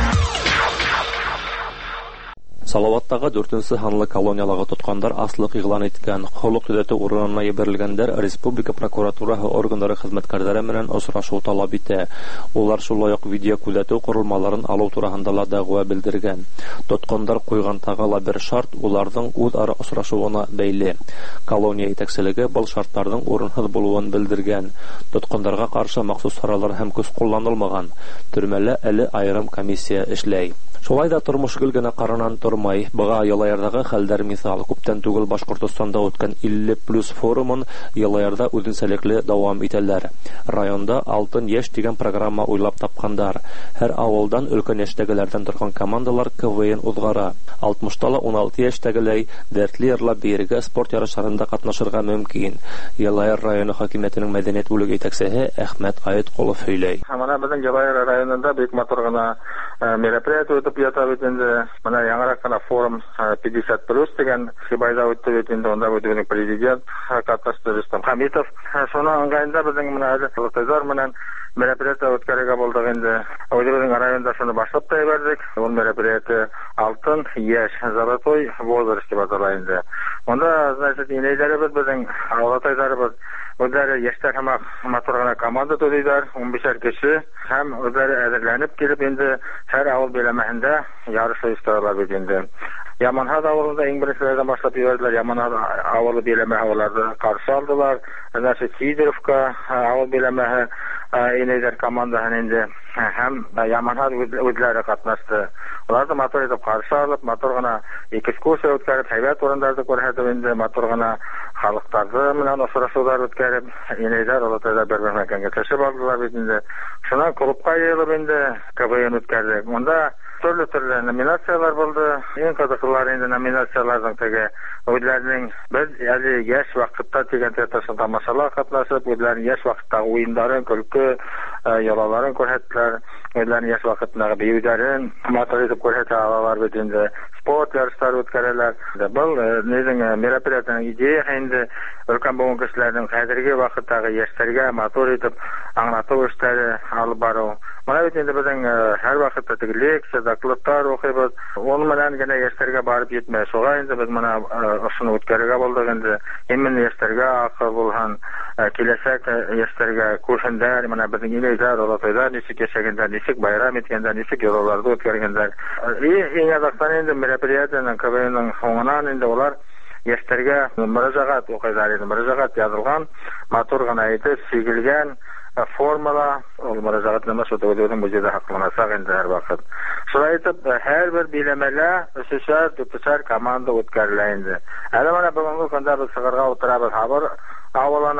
Салаваттагы дүртенче ханлы колонияларга тоткандар аслык игълан иткән. Холык төзәтү урынына ебәрелгәннәр республика прокуратурасы органнары хезмәткәрләре белән очрашу таләп итә. Улар шулай ук видео күзәтү корылмаларын алу турында ла дәгъва белдергән. Тоткандар куйган тагыла бер шарт уларның үзара очрашуына бәйле. Колония итәкчелеге был шартларның урынсыз булуын белдергән. Тоткандарга каршы махсус саралар һәм көч кулланылмаган. Төрмәлә әле аерым комиссия эшләй. Шулай да тормыш гөлгенә каранан тормай. Быга Ялаярдагы хәлдәр мисал. Күптән түгел Башкортстанда үткән илле плюс форумын Ялаярда үзенчәлекле дәвам итәләр. Районда алтын яшь дигән программа уйлап тапкандар. Һәр авылдан өлкән яшьтәгеләрдән торган командалар КВН узгара. алтмышта ла ун алты яшьтәгеләй дәртле йырлап бирегә спорт ярышларында катнашырга мөмкин. Ялаяр районы хакимиятенең мәдәният бүлеге итәкчесе Әхмәт Аеткулов сөйләй. Менә безнең Ялаяр районында бик матур гына мероприятие үтеп ята бит инде. Менә яңарак кына форум пятьдесят плюс дигән Сибайда үтте бит инде. Онда безнең президент катнашты Рөстәм Хәмитов. Шуның аңгайында безнең менә Лотозар менән мероприятие үткәрергә булдык инде. Үзебезнең районда шуны башлап та ибәрдек. Ул мероприятие алтын яшь золотой возраст дип атала инде. Монда, значит, инәйләребез безнең авылтайларыбыз үзләре яшьтәр һәм матур гына команда төзиләр, ун биш кеше һәм үзләре әзерләнеп килеп инде һәр авыл биләмәһендә ярыш оештыралар бит инде. Яманхат авылында иң беренчеләрдән башлап ибәрделәр. Яманхат авылы биләмәһе аларны каршы алдылар. Значит, Сидоровка авыл биләмәһе инәйләр командаһын инде һәм Яманхат үзләре катнашты. Уларны матур итеп каршы алып, матур гына экскурсия үткәреп, һәйбәт урыннарда күрһәтеп инде матур гына халыктары менән очрашулар үткәреп, инәйләр олатайлар бер-бер мәкәнгә төшеп алдылар бит инде. Шуннан клубка йыелып инде КВН үткәрдек. Монда төрле-төрле номинациялар булды. Иң кызыклылары инде номинацияларның теге үзләренең без әле яшь вакытта дигән театрсын тамашалар катнашып, үзләренең яшь вакыттагы уеннарын, көлке ялаларын күрһәттеләр. Үзләренең яшь вакытындагы биюләрен матур итеп күрһәтә алалар бит инде. Спорт ярышлары үткәрәләр. Был низең мероприятиянең идеясы инде өлкән буын кешеләрнең хәзерге вакыттагы яшьләргә матур итеп аңлату эшләре алып бару. Менә бит инде безнең һәр вакытта теге лекция, докладлар укыйбыз. Ул менән генә яшьләргә барып җитмәй. Шуңа инде без менә шуны үткәрергә булдык инде. Именно яшьләргә акыл булган, киләсәк яшьләргә күрһендәр, менә безнең инәйләр, олатайлар ничек яшәгәндәр, ничек байрам иткәндәр, ничек ялларда үткәргәндәр. И иң азактан инде мероприятиянең КВНның соңыннан инде улар яшьләргә мөрәҗәгать укыйлар инде. Мөрәҗәгать язылган, матур гына итеп сигелгән формула, ул мөрәҗәгатьнәмә шул төгәлләрнең музейда хакланасак инде һәр вакыт. Шулай итеп, һәр бер биләмәлә өчәр, дүртәр команда үткәрелә инде. Әле менә бүгенге көндә без сыгырга утырабыз. Хабар авылына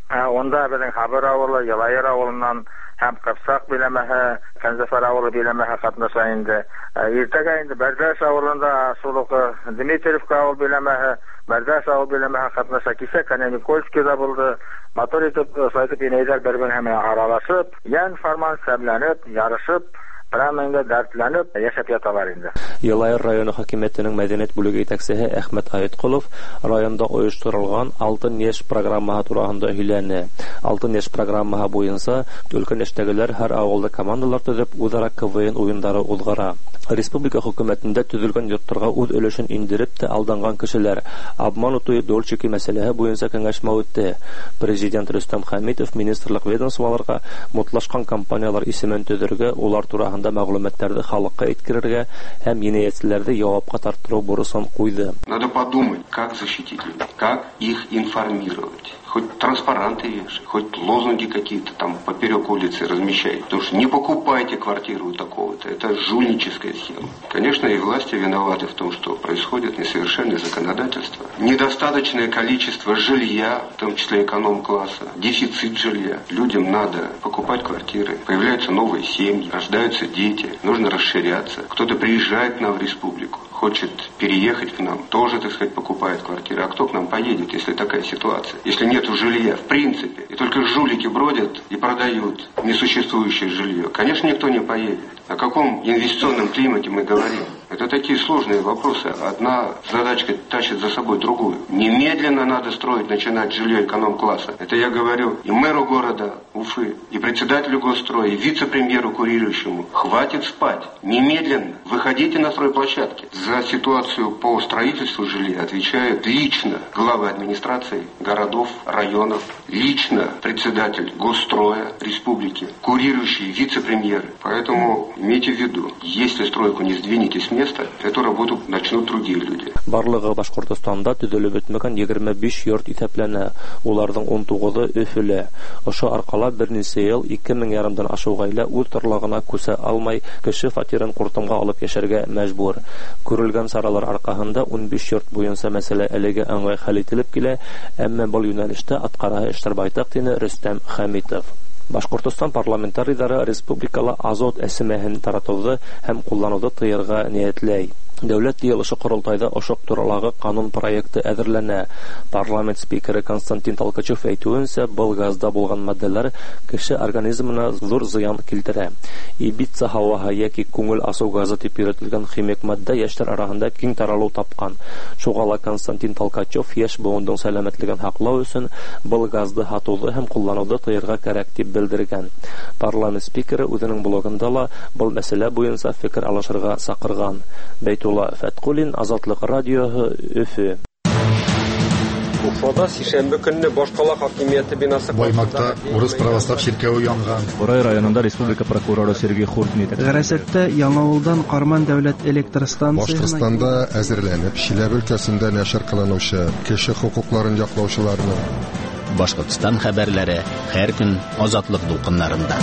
Онда біздің Хабар ауылы, Елайыр ауылынан һәм Кыпсак биләмәһе, Кәнзәфәр авылы биләмәһе катнаша инде. Иртәгә инде Бәрдәш авылында шулыкы Дмитриевка авыл биләмәһе, Бәрдәш авыл биләмәһе катнаша. Кичә Каняникольскида булды. Мотор итеп, сайтып инәйләр бер-беренә аралашып, ян форман сәбләнеп, ярышып, Прамында дәртләнеп яшәп яталар инде. Елайыр районы хакимиятенең мәдәният бүлеге итәкчесе Әхмәт Аеткулов районда оештырылган Алтын яшь программаһы турында һөйләне. Алтын яшь программаһы буенча өлкән яшьтәгеләр һәр авылда командалар төзеп, үзара КВН уеннары узгара. Республика хөкүмәтендә төзелгән йортларга үз өлешен индереп тә алданган кешеләр обман утуы дольчики мәсьәләһе буенча киңәшмә үтте. Президент Рөстәм Хәмитов министрлык ведомстволарга мотлашкан компаниялар исемен төзергә, улар турында мәгълүматларны халыкка әйткерергә һәм җинаятьчеләрне явапка тартыру бурысын куйды. Надо подумать, как защитить людей, как их информировать. Хоть транспаранты вешать, хоть лозунги какие-то там поперек улицы размещать. Потому что не покупайте квартиру у такого-то. Это жульническая схема. Конечно, и власти виноваты в том, что происходит несовершенное законодательство. Недостаточное количество жилья, в том числе эконом-класса. Дефицит жилья. Людям надо покупать квартиры. Появляются новые семьи, рождаются дети. Нужно расширяться. Кто-то приезжает к нам в республику, хочет переехать к нам, тоже, так сказать, покупает квартиры. А кто к нам поедет, если такая ситуация? Если нет жилья, в принципе, и только жулики бродят и продают несуществующее жилье, конечно, никто не поедет. О каком инвестиционном климате мы говорим? Это такие сложные вопросы. Одна задачка тащит за собой другую. Немедленно надо строить, начинать жилье эконом-класса. Это я говорю и мэру города Уфы, и председателю Госстроя, и вице-премьеру курирующему. Хватит спать. Немедленно выходите на стройплощадки. За ситуацию по строительству жилья отвечают лично главы администрации городов, районов, лично председатель Госстроя республики, курирующие вице-премьеры. Поэтому имейте в виду, если стройку не сдвинете с места, эту работу начнут другие люди. Барлыгы Башкортостанда төзелеп бетмәгән егерме биш йорт исәпләнә. Уларның он тугызы Өфөлә. Ошо аркала берничә ел ике мең ярымдан ашу гаилә үз торлыгына күсә алмай, кеше фатирын куртымга алып яшәргә мәҗбүр. Күрелгән саралар аркаһында он биш йорт буенча мәсьәлә әлегә аңгай хәл ителеп килә, әмма бу юнәлештә аткара эшләр байтак дине Рөстәм Хәмитов. Башкортстан парламентарийлары республикала азот әсемәһен таратуды һәм куллануды тыярга ниятләй. Дәүләт йыелышы корылтайда ошак турылагы канун проекты әзерләнә. Парламент спикеры Константин Толкачев әйтүенчә, был газда булган матдәләр кеше организмына зур зыян килтерә. Ибица һаваһы яки күңел асу газы дип йөртелгән химик матдә яшьләр арасында киң таралу тапкан. Шугала Константин Толкачев яшь буынның сәламәтлеген һаклау өчен был газды һатуды һәм куллануды тыярга кирәк дип белдергән. Парламент спикеры үзенең блогында ла был мәсьәлә буенча фикер алышырга сакырган. Бәйтулла Фәткулин, Азатлык радиоһы, Өфө. Уфада сишәмбе көнне башкала хакимияте бинасы Баймакта урыс православ ширкәве янган. Борай районында республика прокуроры Сергей Хуртин әйтә. Гәрәсәттә Яңавылдан Карман дәүләт электр станциясына Башкортстанда әзерләнеп, Чиләбе өлкәсендә нәшер кылынучы кеше хукукларын яклаучыларны. Башкортстан хәбәрләре һәр көн Азатлык дулкыннарында.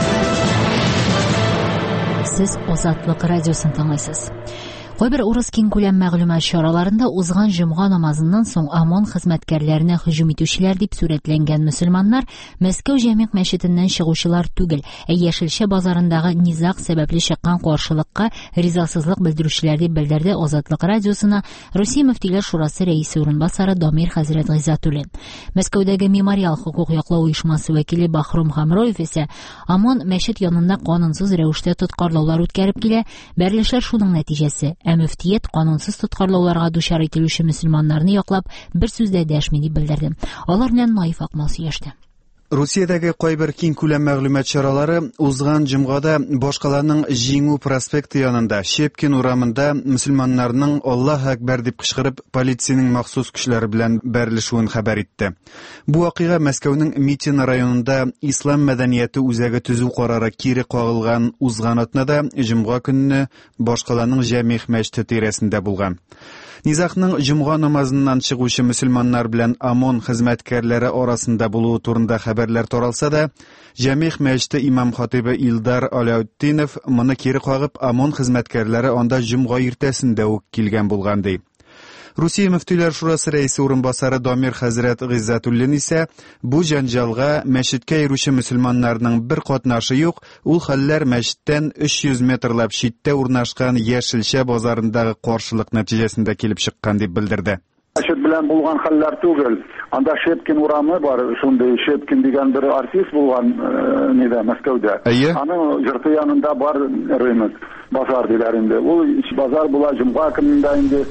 Сез Азатлык радиосын тыңлайсыз. Кайбер урыс киң күләм мәгълүмат чараларында узган җомга намазыннан соң ОМОН хезмәткәрләренә һөҗүм итүчеләр дип сурәтләнгән мөселманнар Мәскәү җәмигъ мәчетеннән чыгучылар түгел, ә Яшелчә базарындагы низак сәбәпле чыккан каршылыкка ризасызлык белдерүчеләр дип белдерде Азатлык радиосына Россия мөфтиләр шурасы рәисе урынбасары Дамир хәзрәт Гыйззатуллин. Мәскәүдәге Мемориал хукук яклау оешмасы вәкиле Бахрум Хамроев исә ОМОН мәчет янында канунсыз рәвештә тоткарлаулар үткәреп килә, бәрлешләр шуның нәтиҗәсе. Ә мөфтият канунсыз тоткарлауларга дучар ителүче мөселманнарны яклап бер сүздә дәшми дип белдерде. Алар белән Наиф Акмас яшьте. Русиядәге кайбер киң күләм мәгълүмат чаралары узган җомгада башкаларның Җиңү проспекты янында Шепкин урамында мөселманнарның Аллаһ әкбәр дип кычкырып полициянең махсус көчләре белән бәрелешүен хәбәр итте. Бу вакыйга Мәскәүнең Митина районында ислам мәдәнияте үзәге төзү карары кире кагылган узган атнада җомга көнне башкаларның җәмигъ мәчете тирәсендә булган. Низакның җомга намазыннан чыгучы мөселманнар белән ОМОН хезмәткәрләре арасында булуы турында хәбәрләр таралса да, җәмигъ мәчете имам-хатибы Илдар Алаутдинов моны кире кагып, ОМОН хезмәткәрләре анда җомга иртәсендә үк килгән булган ди. Русия мөфтиләр шурасы рәисе урынбасары Дамир хәзрәт Гыйззәтуллин исә бу җанҗалга мәчеткә йөрүче мөселманнарның бер катнашы юк, ул хәлләр мәчеттән өч йөз метрлап читтә урнашкан Яшелчә базарындагы каршылык нәтиҗәсендә килеп чыккан дип белдерде. Мәчет белән булган хәлләр түгел. Анда Шепкин урамы бар, шундый Шепкин дигән бер артист булган нидә Мәскәүдә. Аның җырты янында бар рынок, базар диләр инде. Ул базар була җомга көнендә инде.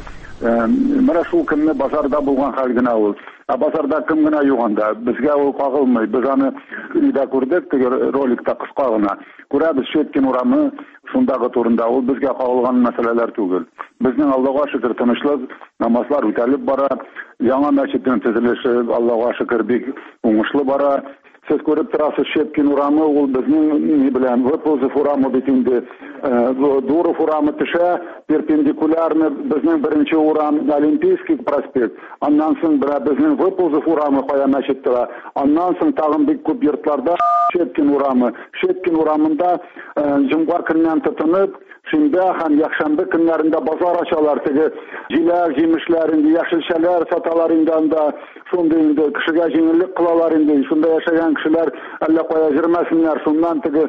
Менә шул көнне базарда булган хәл генә ул. Ә базарда кем генә юк анда? Безгә ул кагылмый. Без аны нидә күрдек, теге роликта кыска гына. Күрәбез Шепкин урамы шундагы турында. Ул безгә кагылган мәсьәләләр түгел. Безнең Аллаһка шөкер тынычлык, намазлар үтәлеп бара. Яңа мәчетнең төзелеше Аллаһка шөкер бик уңышлы бара. Siz görüp turasız Şepkin uramı, ol bizning ne bilen Vıpozov uramı bit indi. Durov uramı tişe perpendikularni bizning birinchi uram Olimpiyskiy prospekt. Ondan so'ng bizning Vıpozov uramı qoya мәчеттә. Ondan so'ng tag'in bik ko'p yurtlarda Şepkin uramı. Şepkin uramında Cumhur gününden tutunib Şunda hem yakşanbı günlerinde bazar açalar tege jiler, jimişlerinde, yaşılşeler satalarından da şunda indi kişiga jеңеллек kılalar indi. Şunda yaşayan kişiler elle koya jirmesinler. Şundan tege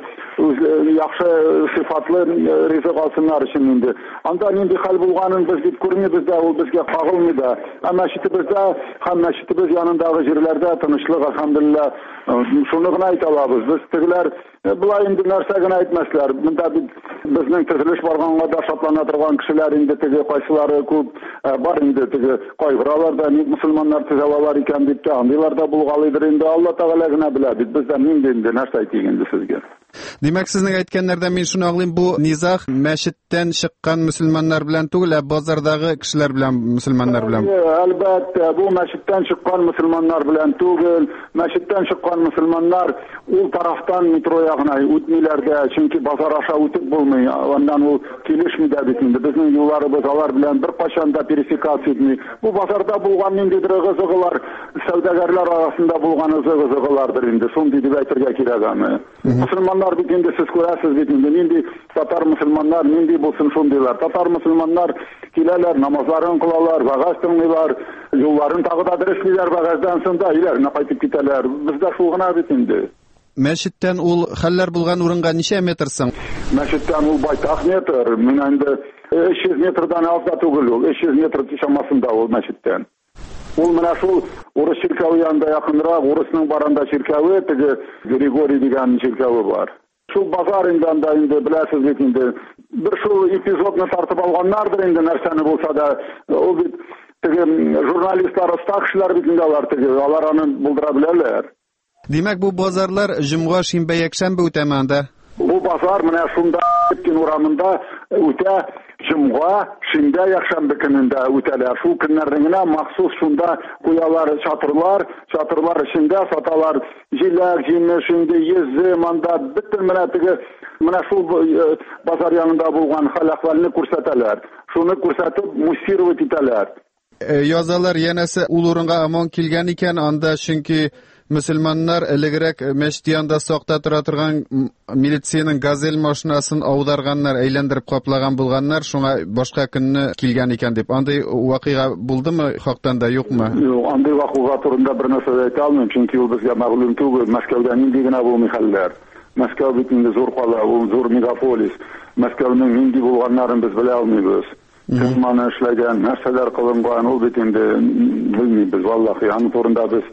yaxşı sıfatlı rizq alsınlar için indi. Anda indi hal bulganın biz git görmüyoruz da, o bizge kagılmıyor da. Ama meşitibizde, hem meşitimiz yanındaki jirlerde tanışlık elhamdülillah. Şunu gına aytalabız. Biz tegiler bulay indi narsa gına aytmaslar. Bunda bizning teziliş barğanğa da şaplana turgan kişiler indi tege qaysılары көп бар indi tege qaygıralar da musulmanlar tezavalar iken dipte andilar da bulgalıdır indi. Allah Teala gına biladi. Bizden indi indi narsa aytayım indi sizge. Demek sizning aytganlardan men shuni anglayim, bu nizah мәчеттән чыккан musulmonlar bilan түгел, bozordagi kishilar bilan, musulmonlar bilan. Albatta, bu мәчеттән чыккан musulmonlar bilan түгел. Мәчеттән чыккан musulmonlar ул тарафтан метро ягына үтмиләрдә, чөнки базар аша үтеп булмый. Ondan ул килешми дә бит инде. Безнең юлларыбыз алар белән бер качан да пересекация итми. Бу базарда булган ниндидер гызыгылар, сәүдәгәрләр арасында булган гызыгылардыр инде. Шундый дип әйтергә кирәк аны. Musulmonlar bit indi siz күрәсез бит инде. Нинди татар musulmonlar, нинди булсын шундыйлар. Татар musulmonlar киләләр, намазларын кылалар, вагаз тыңлыйлар, юлларын тагы да дәреслиләр, вагаздан соң да иләренә кайтып китәләр. Бездә шул гына бит инде. Мәчеттән ул хәлләр булган урынга ничә метр соң? Мәчеттән ул байтак метр. Мен инде өч йөз метрдан аз да түгел ул. өч йөз метр чамасында ул мәчеттән. Ул менә шул урыс чиркәве янында якынрак, урысның баранда чиркәве, теге Григорий дигән чиркәве бар. Шул базар инде анда инде беләсез бит инде. Бер шул эпизодны тартып алганнардыр инде нәрсәне булса да. Ул бит теге журналистлар, стакшылар бит инде алар теге, алар аны булдыра беләләр. Димәк, бу базарлар җомга, шимбә, якшәмбе үтәме анда? Бу базар менә шунда Шепкин урамында үтә, җомга, шимбә, якшәмбе көнендә үтәләр. Шул көннәрдә генә махсус шунда куялар чатырлар, чатырлар эчендә саталар. Җиләк, җимеш, инде йөзе, манда бөтен менә теге менә шул базар янында булган хәл-әхвалны күрсәтәләр. Шуны күрсәтеп муссировать итәләр. Язалар янәсе ул урынга аман килгән икән, анда чөнки musulmonlar ilgirək мәчет янында сакта тора торган милициянең газель машинасын аударганнар, әйләндереп каплаган булганнар, шуңа башка көнне килгән икән дип. Андый вакыйга булдымы, хактан да юкмы? Юк, андый вакыйга турында бер нәрсә әйтә алмыйм, чөнки ул безгә мәгълүм түгел. Мәскәүдә нинди генә булмый хәлләр. Мәскәү бит инде зур кала, ул зур мегаполис. Мәскәүнең нинди булганнарын без белә алмыйбыз. Кем маны эшләгән, нәрсәләр кылынган, ул бит инде белмибез, валлаһи. Аны турында без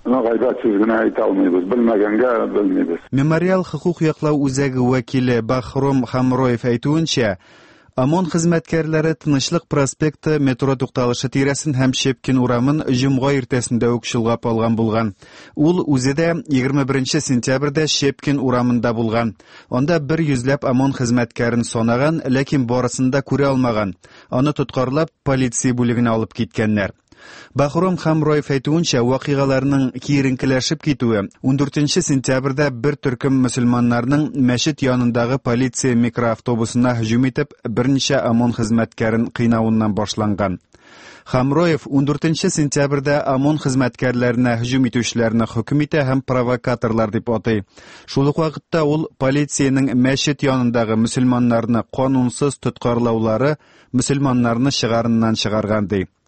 Мемориал хукук яклау үзәге вәкиле Бахром Хамроев әйтүенчә, ОМОН хезмәткәрләре Тынычлык проспекты метро тукталышы тирәсен һәм Шепкин урамын җомга иртәсендә үк чолгап алган булган. Ул үзе дә егерме беренче сентябрьдә Шепкин урамында булган. Анда бер йөзләп ОМОН хезмәткәрен санаган, ләкин барысын да күрә алмаган. Аны тоткарлап полиция бүлегенә алып киткәннәр. Бахром Хамроев әйтүенчә, вакыйгаларның киеренкеләшеп китүе ундүртенче сентябрьдә бер төркем мөселманнарның мәчет янындагы полиция микроавтобусына һөҗүм итеп, берничә ОМОН хезмәткәрен кыйнавыннан башланган. Хамроев ундүртенче сентябрьдә ОМОН хезмәткәрләренә һөҗүм итүчеләрне хөкем итә һәм провокаторлар дип атый. Шул ук вакытта ул полициянең мәчет янындагы мөселманнарны канунсыз тоткарлаулары мөселманнарны чыгарыннан чыгарган ди.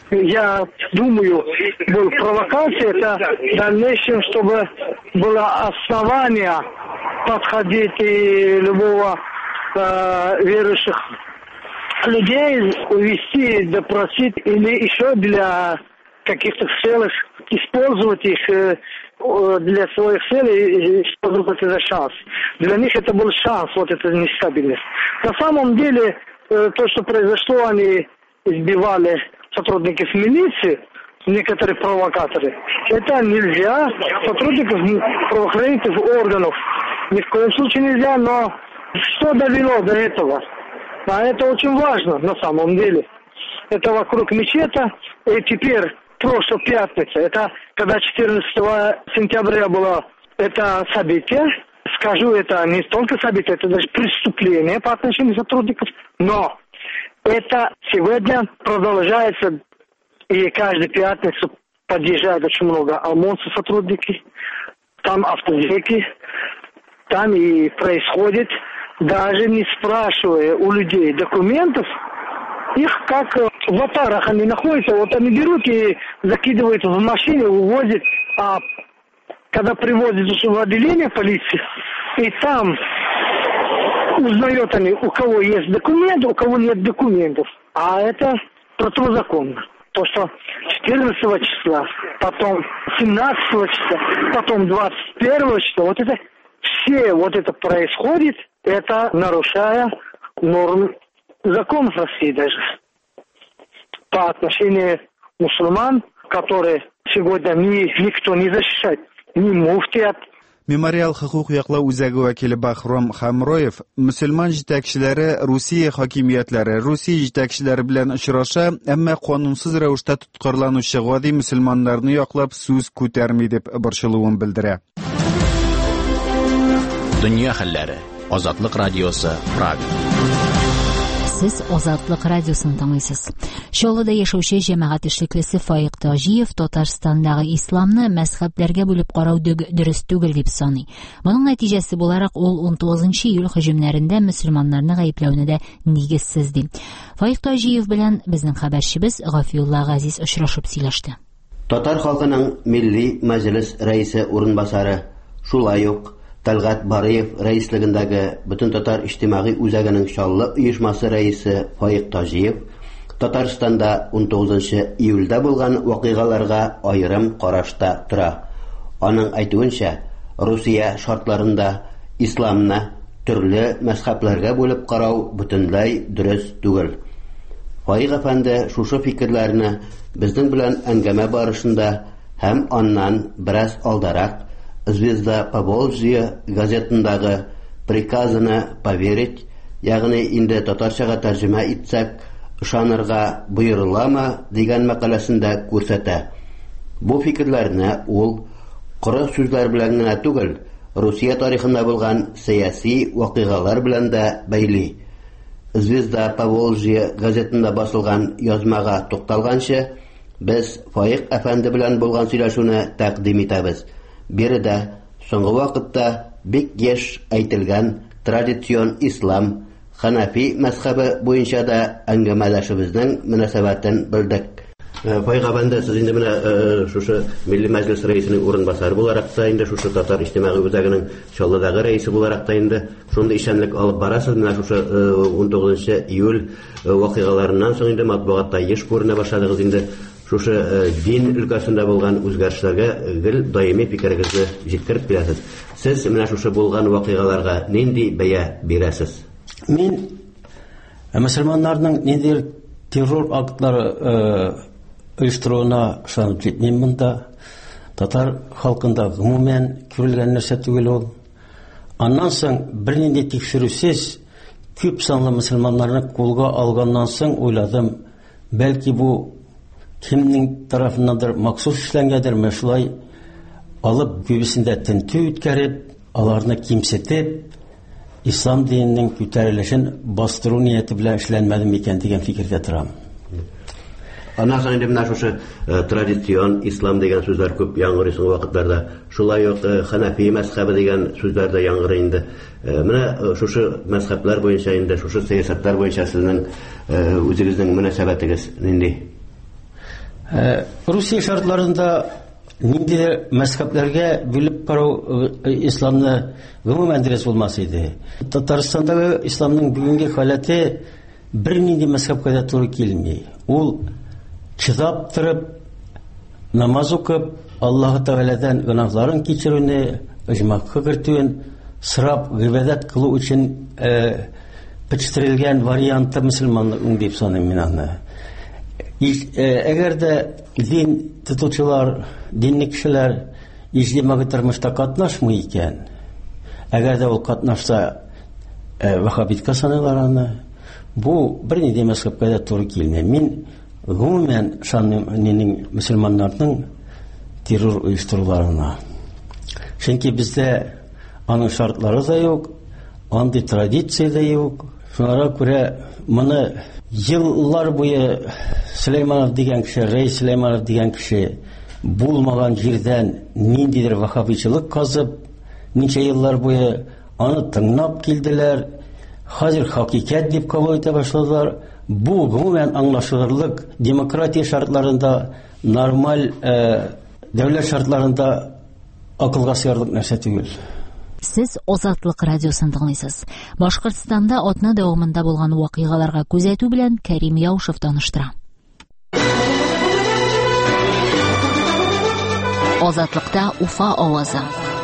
я думаю, была провокация, это в дальнейшем, чтобы было основание подходить и любого э, верующих людей увести, допросить или еще для каких-то целей использовать их э, для своих целей, использовать это шанс. Для них это был шанс, вот эта нестабильность. На самом деле, э, то, что произошло, они избивали сотрудников милиции, некоторые провокаторы. Это нельзя. Сотрудников правоохранительных органов ни в коем случае нельзя, но что довело до этого? А это очень важно на самом деле. Это вокруг мечета. И теперь прошлая пятница, это когда четырнадцатого сентября было это событие. Скажу, это не только событие, это даже преступление по отношению сотрудников. Но это сегодня продолжается, и каждую пятницу подъезжает очень много ОМОНцев сотрудники, там автозеки, там и происходит, даже не спрашивая у людей документов, их как в отарах они находятся, вот они берут и закидывают в машину, увозят, а когда привозят в отделение полиции, и там узнают они, у кого есть документы, у кого нет документов. А это противозаконно. То, что четырнадцатого числа, потом семнадцатого числа, потом двадцать первого числа, вот это все вот это происходит, это нарушая нормы законов России даже. По отношению мусульман, которые сегодня ни, никто не защищает, ни муфтият. Мемориал хукук яклау үзәге вәкиле Бахром Хамроев мөселман җитәкчеләре Русия хакимиятләре, Русия җитәкчеләре белән очраша, әмма канунсыз рәвештә тоткарланучы гади мөселманнарны яклап сүз күтәрми дип борчылуын белдерә. Дөнья хәлләре. Азатлык радиосы, Прага. Сез Азатлык радиосын тыңлыйсыз. Чаллыда яшәүче җәмәгать эшлеклесе Фаик Тажиев Татарстандагы исламны мәзһәбләргә бүлеп карау дөрес түгел дип саный. Моның нәтиҗәсе буларак ул он тугызынчы июль һөҗүмнәрендә мөселманнарны гаепләүне дә нигезсез ди. Фаик Тажиев белән безнең хәбәрчебез Гафиулла Газиз очрашып сөйләште. Татар халкының милли мәҗлес рәисе урынбасары, шулай ук Талгат Барыев рәислегендәге Бөтен татар иҗтимагый үзәгенең Чаллы оешмасы рәисе Фаик Тажиев Татарстанда он тугызынчы июльдә булган вакыйгаларга аерым карашта тора. Аның әйтүенчә, Русия шартларында исламны төрле мәзһәбләргә бүлеп карау бөтенләй дөрес түгел. Фаик әфәнде шушы фикерләрне безнең белән әңгәмә барышында һәм аннан бераз алдарак Звезда Поволжья газетындагы приказына поверить, ягъни инде татарчага тәрҗемә итсәк, ышанырга буйрыламы дигән мәкаләсендә күрсәтә. Бу фикерләрне ул коры сүзләр белән генә түгел, Русия тарихында булган сәяси вакыйгалар белән дә бәйли. Звезда Поволжья газетында басылган язмага тукталганча, без Фаик әфәнде белән булган сөйләшүне тәкъдим итәбез. Биредә соңгы вакытта бик яшь әйтелгән традицион ислам, Ханафи мәзһәбе буенча да әңгәмәләшебезнең мөнәсәбәтен белдек. Фаик әфәнде, сез инде менә шушы милли мәҗлес рәисенең урынбасары буларак та, инде шушы татар иҗтимагый үзәгенең Чаллыдагы рәисе буларак та инде шундый ишәнлек алып барасыз. Менә шушы он тугызынчы июль вакыйгаларыннан соң инде матбугатта еш күренә башладыгыз. Инде шушы дин өлкәсендә булган үзгәрешләргә гел даими фикерегезне җиткереп бирәсез. Сез менә шушы булган вакыйгаларга нинди бәя бирәсез? Мин мөселманнарның нинди террор актлары оештыруына ышанып җитмим монда. Татар халкында гомумән күрелгән нәрсә түгел ул. Аннан соң бернинди тикшерүсез күп санлы мөселманнарны кулга алганнан соң уйладым, бәлки бу кемнең тарафыннандыр махсус эшләнгәндер, шулай алып күбесендә тентү үткәреп, аларны кимсетеп, ислам диненең күтәрелешен бастыру нияте белән эшләнмәде микән дигән фикердә торам. Аннан соң инде менә шушы традицион ислам дигән сүзләр күп яңгырый соңгы вакытларда. Шулай ук Ханафи мәзһәбе дигән сүзләр дә яңгырый инде. Менә шушы мәзһәбләр буенча инде шушы сәясәтләр буенча сезнең үзегезнең мөнәсәбәтегез нинди? Русия шартларында ниндидер мәзһәпләргә бүлеп карау исламны гомумән дөрес булмас иде. Татарстандагы исламның бүгенге халаты бер нинди мәзһәпкә дә туры килми. Ул чыдап торып, намаз укып, Аллаһ Тәгаләдән гөнаһларын кичерүне, иҗмакка кертүен сырап гыйбадат кылу өчен пештерелгән варианты мөселманлыкның дип саныйм мин аны. Әгәр дә дин тотучылар, динни кешеләр иҗтимагый тормышта катнашмый икән, әгәр дә ул катнашса, вахабитка саныйлар аны, бу бер нинди мәзһәпкә дә туры килми. Мин гомумән шанның мөселманнарның террор оештыруларына. Чөнки бездә аның шартлары да юк, андый традиция да юк. Шуңа күрә моны еллар буе Сөләйманов дигән кеше, Рәис Сөләйманов дигән кеше булмаган җирдән ниндидер вахабичылык казып, ничә еллар буе аны тыңлап килделәр. Хәзер хакыйкать дип кабул итә башладылар. Бу гомумән аңлашылырлык демократия шартларында, нормаль дәүләт шартларында акылга сыярлык нәрсә түгел. Сез Азатлык радиосын тыңлыйсыз. Башкортстанда атна дәвамында булган вакыйгаларга күзәтү белән Кәрим Яушев таныштыра. Азатлыкта Уфа авазы.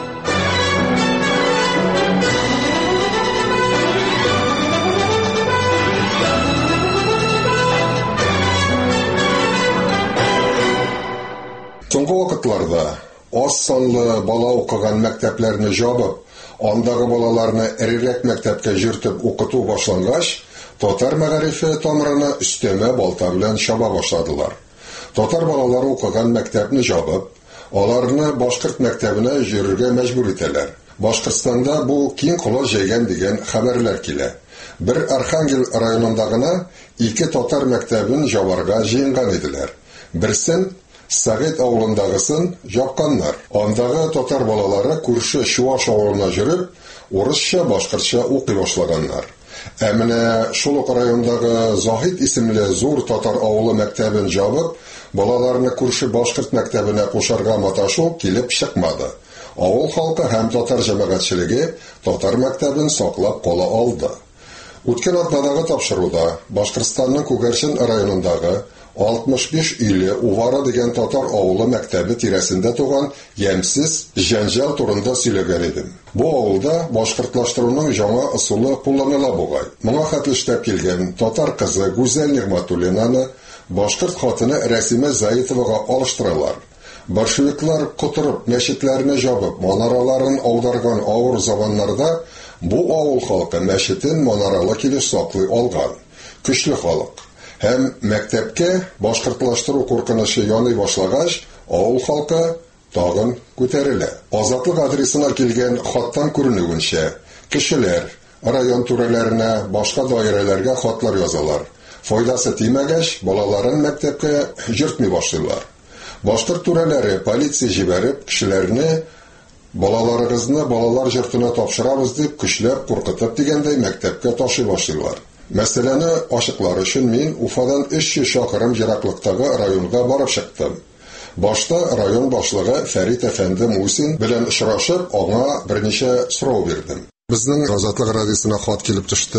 Соңгы вакытларда аз санлы бала укыган мәктәпләрне жабып, андагы балаларны эрерәк мәктәпкә җөртеп укыту башлангач, татар мәгарифе тамырына өстәмә балта белән чаба башладылар. Татар балалары укыган мәктәпне жабып, аларны башкорт мәктәбенә җөрергә мәҗбүр итәләр. Башкортстанда бу киң колак җәйгән дигән хәбәрләр килә. Бер Архангел районындагына ике татар мәктәбен жабарга җыенган иделәр. Берсен Сагыт авылындагысын жапканнар. Андагы татар балалары күрше Чуаш авылына җөреп, урысча, башкортча укый башлаганнар. Ә менә шул ук райондагы Заһид исемле зур татар авылы мәктәбен жабып, балаларны күрше башкорт мәктәбенә кушарга маташу килеп чыкмады. Авыл халкы һәм татар җәмәгатьчелеге татар мәктәбен саклап кала алды. Үткән атнадагы тапшыруда Башкортстанның Күгәрчен районындагы алтмыш биш өйле Увара дигән татар авылы мәктәбе тирәсендә туган ямьсез җәнҗал турында сөйләгән идем. Бу авылда башкортлаштыруның жаңа ысулы кулланыла бугай. Моңа хәтлештәп килгән татар кызы Гүзәл Нигъмәтуллинаны башкорт хатыны Рәсимә Заитовага алыштыралар. Большевиклар котырып, мәчетләрне жабып, манараларын аударган авыр заманнарда бу авыл халкы мәчетен манаралы килеш саклый алган. Көчле халык. Һәм мәктәпкә башкортлаштыру куркынышы яный башлагач, авыл халкы тагын күтәрелә. Азатлык адресына килгән хаттан күренүенчә, кешеләр район түрәләренә, башка даирәләргә хатлар язалар. Файдасы тимәгәч, балаларын мәктәпкә җөртми башлыйлар. Башкорт түрәләре полиция җибәреп, кешеләрне балаларыгызны балалар җортына тапшырабыз дип көчләп куркытып дигәндәй мәктәпкә ташый башлыйлар. Мәсьәләне ачыклар өчен мин Уфадан өч йөз чакрым ераклыктагы районга барып чыктым. Башта район башлыгы Фәрит әфәнде Мусин белән очрашып, аңа берничә сорау бирдем. Безнең Азатлык радиосына хат килеп төште.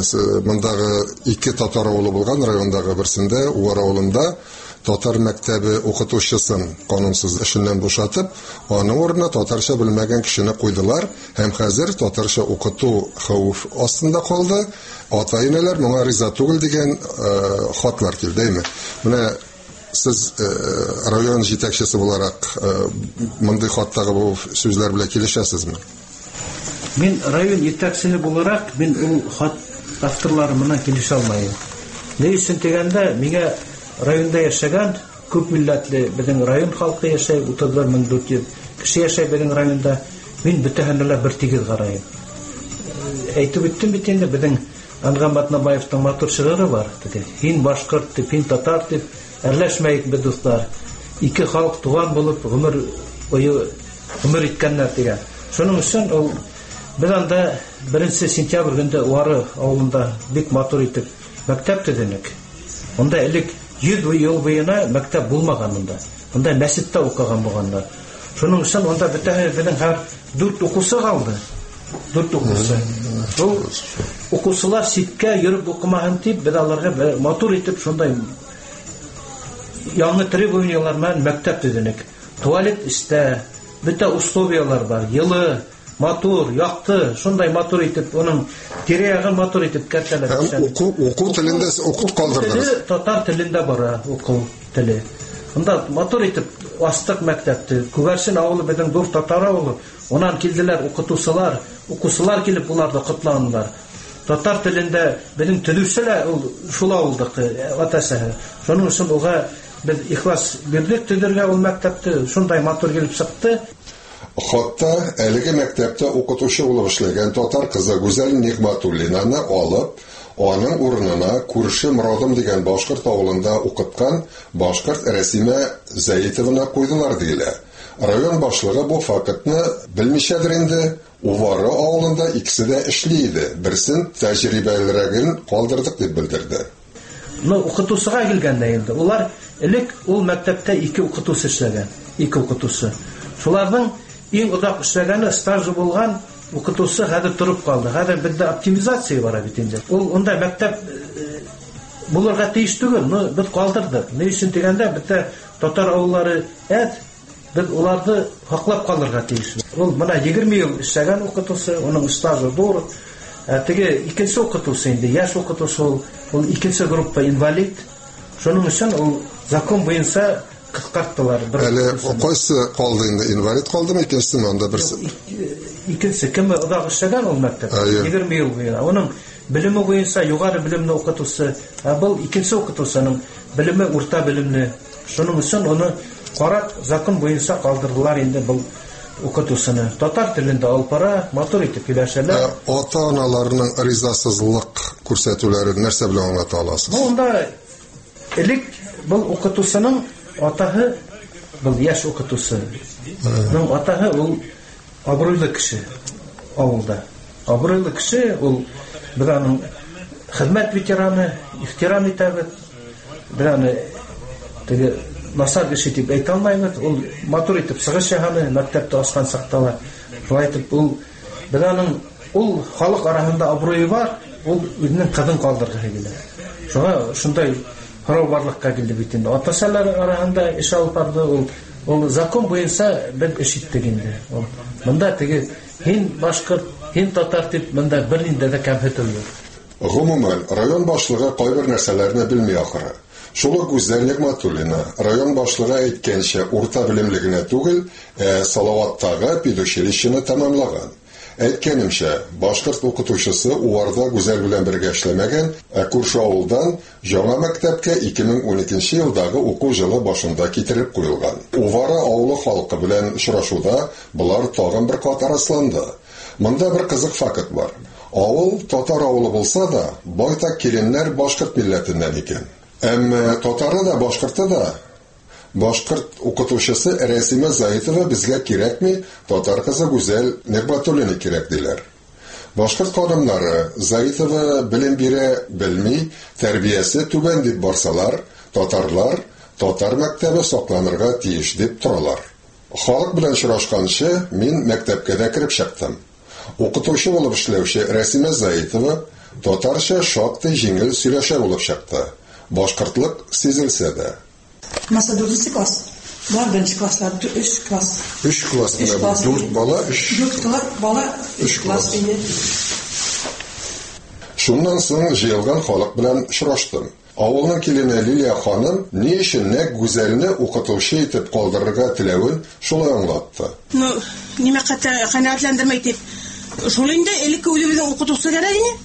Мондагы ике татар авылы булган райондагы берсендә, Увар авылында татар мәктәбе укытучысын канунсыз эшеннән бушатып, аның орнына татарча белмәгән кешене куйдылар, һәм хәзер татарча укыту хәвеф астында калды. Ата-әнәләр моңа риза түгел дигән хатлар килдеме? Менә сез район җитәкчесе буларак мондый хаттагы бу сүзләр белән килешәсезме? Мин район җитәкчесе буларак, мин ул хат авторлары менән килешә алмыйм. Ни өчен дигәндә, миңа районда яшәгән күп милләтле безнең район халкы яшәй, утыз бер мең дүрт йөз кеше яшәй безнең районда. Мин бөтәһенә бер тигез гарайым. Әйтеп үттем бит инде, безнең Ангам Атнабаевның матур шигыре бар. Һин башкорт дип, һин татар дип әрләшмәйек бит дуслар. Ике халык туган булып гомер буе гомер иткәннәр дигән. Шуның өчен ул без анда беренче сентябрь көндә Уары авылында бик матур итеп мәктәп төзедек. Онда элек йөз ел буена мәктәп булмаган монда. Монда мәчеттә укыган булганнар. Шуның өчен анда бөтәһе безнең һәр дүрт укучы калды. Дүрт укучы. Ул укучылар ситкә йөреп укымаһын дип, без аларга матур итеп шундай яңа требованиялар белән мәктәп төзедек. Туалет истә, бөтә условиялар бар. Йылы, матур, яқты, шундай матур итеп, оның тирә-ягын матур итеп кәртәләр. Уку уку телендә укып калдырдыгыз. Татар телендә бара уку теле. Анда матур итеп астык мәктәпте. Күгәрсен авылы безнең дүрт татар авылы. Онан килделәр укытучылар, укучылар килеп буларда котландылар. Татар телендә безнең төзүчеләр ул шул авылдыкы атасы. Шуның өчен уга без ихлас бирлек төзергә ул мәктәпте шундай матур килеп чыкты. Хатта әлеге мәктәптә укытучы булып эшләгән татар кызы Гүзәл Нигъмәтуллинаны алып, аның урынына күрше Мородым дигән башкорт авылында укыткан башкорт Рәсимә Зәйтованы куйдылар диләр. Район башлыгы бу фактны белмичәдер инде. Увары авылында икесе дә эшли иде. Берсен тәҗрибәлерәген калдырдык дип белдерде. Ну, укытучыга килгәндә инде. Улар элек ул мәктәптә ике укытучы эшләгән. Ике укытучы. Шуларның иң озак эшләгәне стажы булган укытучы хәзер торып калды. Хәзер бездә оптимизация бара бит инде. Ул онда мәктәп булырга тиеш түгел. Ну, без калдырдык. Ни өчен дигәндә, бездә татар авыллары әт, без уларны хаклап калырга тиеш. Ул менә егерме ел эшләгән укытучы, оның стажы дур. Теге икенче укытучы инде, яшь укытучы ул, ул икенче группа инвалид. Шуның өчен ул закон буенча кыскарттылар. Әле кайсы калды инде, инвалид калдымы, икенчесе анда берсе? Икенчесе кем озак эшләгән ул мәктәптә? егерме ел буена. Оның белеме буенча югары белемле укытучы, ә бу икенче укытучының белеме урта белемле. Шуның өчен аны карап закон буенча калдырдылар инде бу укытучыны. Татар телендә алып бара, матур итеп сөйләшәләр. Ата-аналарның ризасызлык күрсәтүләрен нәрсә белән аңлата аласыз? Монда элек бу укытучының атаһы был яшь укытучы.Ның атаһы ул абруйлы кеше авылда. Абруйлы кеше ул безнең хезмәт ветераны, ихтирам итәбез. Безнең теге насар кеше дип әйтә алмыйбыз. Ул матур итеп сыгыш яһаны мәктәптә ачкан сактала. Шулай итеп ул безнең ул халык арасында абруйы бар, ул үзенең кызын калдырга килә. Шуңа шундай харау барлыкка килде бит инде. Атасалар арасында эш алып барды, ул ул закон буенча без эш иттек инде. Монда теге һин башкорт, һин татар дип монда бернинде дә кәмһетү юк. Гомумән район башлыгы кайбер нәрсәләрне белми ахыры. Шулай Гүзәл Нигъмәтуллина район башлыгы әйткәнчә урта белемле генә түгел, Салаваттагы педучилищены тәмамлаган. Әйткәнемчә, башкорт укытучысы Уварда Гүзәл белән бергә эшләмәгән, ә күрше авылдан яңа мәктәпкә ике мең уникенче елдагы уку җылы башында китереп куелган. Увара авылы халкы белән очрашуда булар тагын бер кат расланды. Монда бер кызык факт бар. Авыл татар авылы булса да, байтак киленнәр башкорт милләтеннән икән. Әмма татары да, башкорты да. Башкорт укытучысы Рәсимә Зәйтова безгә кирәкми, татар кызы Гүзәл Нигъмәтуллина кирәк диләр. Башкорт ханымнары Зәйтова белем бирә, белми, тәрбиясе түбән дип барсалар, татарлар татар мәктәбе сакланырга тиеш дип торалар. Халык белән очрашканчы мин мәктәпкә дә кирип чыктым. Укытучы булып эшләүче Рәсимә Зәйтова татарча шактый җиңел сөйләшә булып чыкты. Башкортлык сизелсә дә. Mesela dördüncü klas. Var birinci klaslar, üç klas. Üç klas. Üç klas. Dört bala, üç. Dört bala, üç klas idi. Şundan soң җыелган халык белән очраштым. Авылның килене Лилия ханым ни өчен нәк Гүзәлне укытучы итеп калдырырга теләвен шулай аңлатты. Ну, нимә канәгатьләндермәй дип. Шул инде элекке үзебезнең укытучы кирәк иде.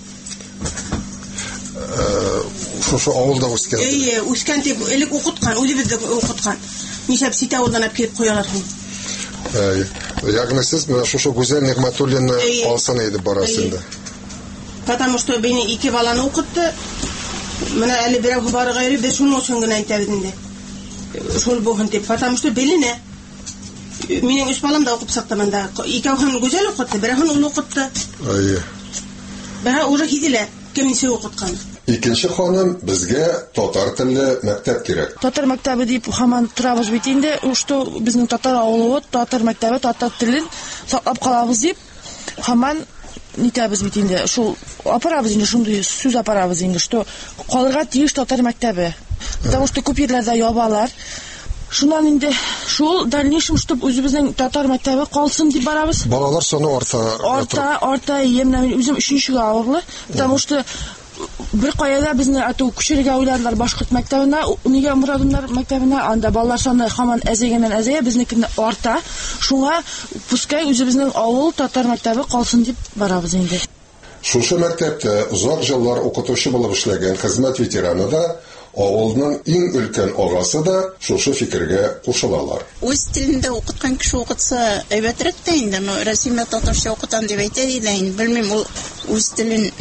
Шушы авылда үскән. Әйе, үскән дип элек укыткан, үзебездә укыткан. Ничә сите авылдан алып килеп куялар. Әйе. Ягъни сез менә шушы Гүзәл Нигъмәтуллина алсын иде барасында. Потому что бeni ике баланы укытты. Менә әле берәү бары гайры без шуның өчен генә әйтәбез инде. Шул булган дип, потому что беленә. Минем үз балам да укып сактаманда. Икәүһен Гүзәл укытты, берәүһен ул укытты. Әйе. Бәһә уже киделәр. Кемнесе укыткан? Икенче ханым, безгә татар телле мәктәп кирәк. Татар мәктәбе дип һаман торабыз бит инде, что безнең татар авылы, татар мәктәбе, татар телен саклап калабыз дип һаман нитәбез бит инде. Шул апарабыз инде, шундый сүз апарабыз инде, что калырга тиеш татар мәктәбе. Потому что күп ерләрдә ябалар. Шуннан инде шул дальнейшем, чтобы үзебезнең татар мәктәбе калсын дип барабыз. Балалар саны арта. Арта, арта, емнә мин үзем өченчегә авырлы. Потому что бер каяда безне ату күчерергә уйладылар башкорт мәктәбенә, нигә Мурадымнар мәктәбенә, анда балалар саны һаман әзәйгәннән-әзәя, безнекенә арта. Шуңа пускай үзебезнең авыл татар мәктәбе калсын дип барабыз инде. Шушы мәктәптә узак еллар укытучы булып эшләгән хезмәт ветераны да, авылның иң өлкән агасы да шушы фикергә кушылалар. Үз телендә укыткан кеше укытса, әйбәтрәк тә инде, но Рәсимә татарча укытам дип әйтә иде инде. Белмим, ул үз телен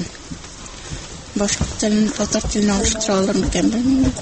башка телен татар теленә алыштыра алыр микән, белмим.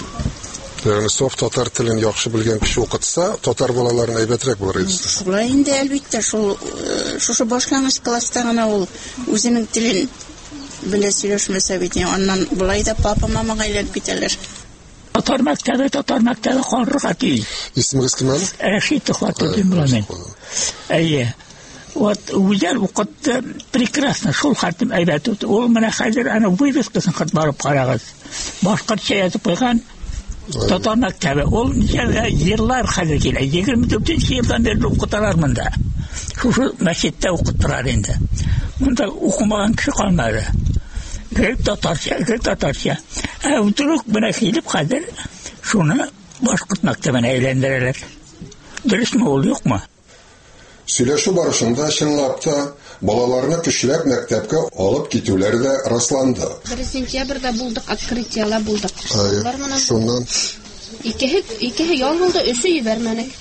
Ягъни саф татар телен яхшы белгән кеше укытса, татар балаларын әйбәтрәк булыр иде. Шулай инде, әлбәттә, шул шушы башлангыч класста гына ул үзенең телен белә сөйләшмәсә бит, аннан булай да папа, мамага әйләнеп китәләр. Татар мәктәбе, татар мәктәбе калырга тиеш. Исемегез кем әле? Рәшит Хатыйм Рамин. Әйе. Вот үзәр укытты прекрасно, шул хатым әйбәт. Ул менә хәзер аны вывескасын хат барып карагыз. Башкортча язып куйган татар мәктәбе. Ул еллар хәзер килә. егерме дүртенче елдан бeri укыталар монда. Шушы мәчеттә укыттылар инде. Монда укымаган кеше калмады. Грек татарча, грек татарча. Ә вдруг менә килеп хәзер шуны башкорт мәктәбенә әйләндерәләр. Дөресме ул, юкмы? Сөйләшү барышында чынлап та балаларны көчләп мәктәпкә алып китүләр дә расланды. Беренче сентябрьдә булдык, открытиелар булдык. Шуннан икеһе икеһе ял булды, өче ебәрмәнек.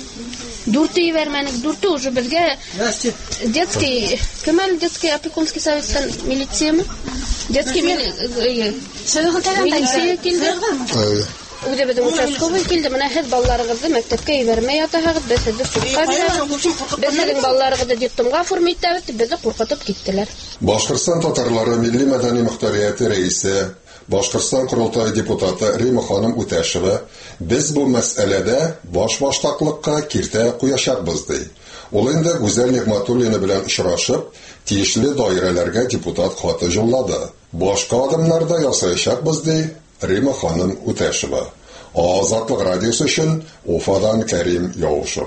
Дүрте ебәрмәнек, дүрте уже безгә детский, кемәл детский опекунский советтан милицияме? Детский милиция. Милиция килде. Үзе безнең участковый килде, менә һез балаларыгызны мәктәпкә ибәрмәй ятагыз, без сезне судка бирәбез. Без сезнең балаларыгызны детдомга форма итәбез, безне куркытып киттеләр. Башкортстан татарлары милли мәдәни мөхтәрияте рәисе, Башкортстан Курултайы депутаты Рима ханым Үтәшева, без бу мәсьәләдә баш-баштаклыкка киртә куячакбыз ди. Ул инде Гүзәл Нигъмәтуллина белән очрашып, тиешле даирәләргә депутат хаты җоллады. Башка адымнар да ясаячакбыз ди Рима ханым Үтәшева. Азатлык радиосы өчен Уфадан Кәрим Яушев.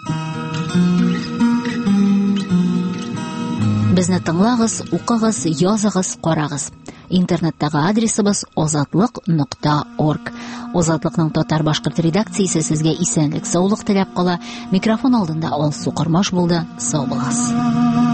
Безне тыңлагыз, укыгыз, языгыз, карагыз. Интернеттагы адресыбыз азатлык нокта орг. Азатлыкның татар башкорт редакциясе сезгә исәнлек, саулык теләп кала. Микрофон алдында Алсу Кормаш булды. Сау булыгыз.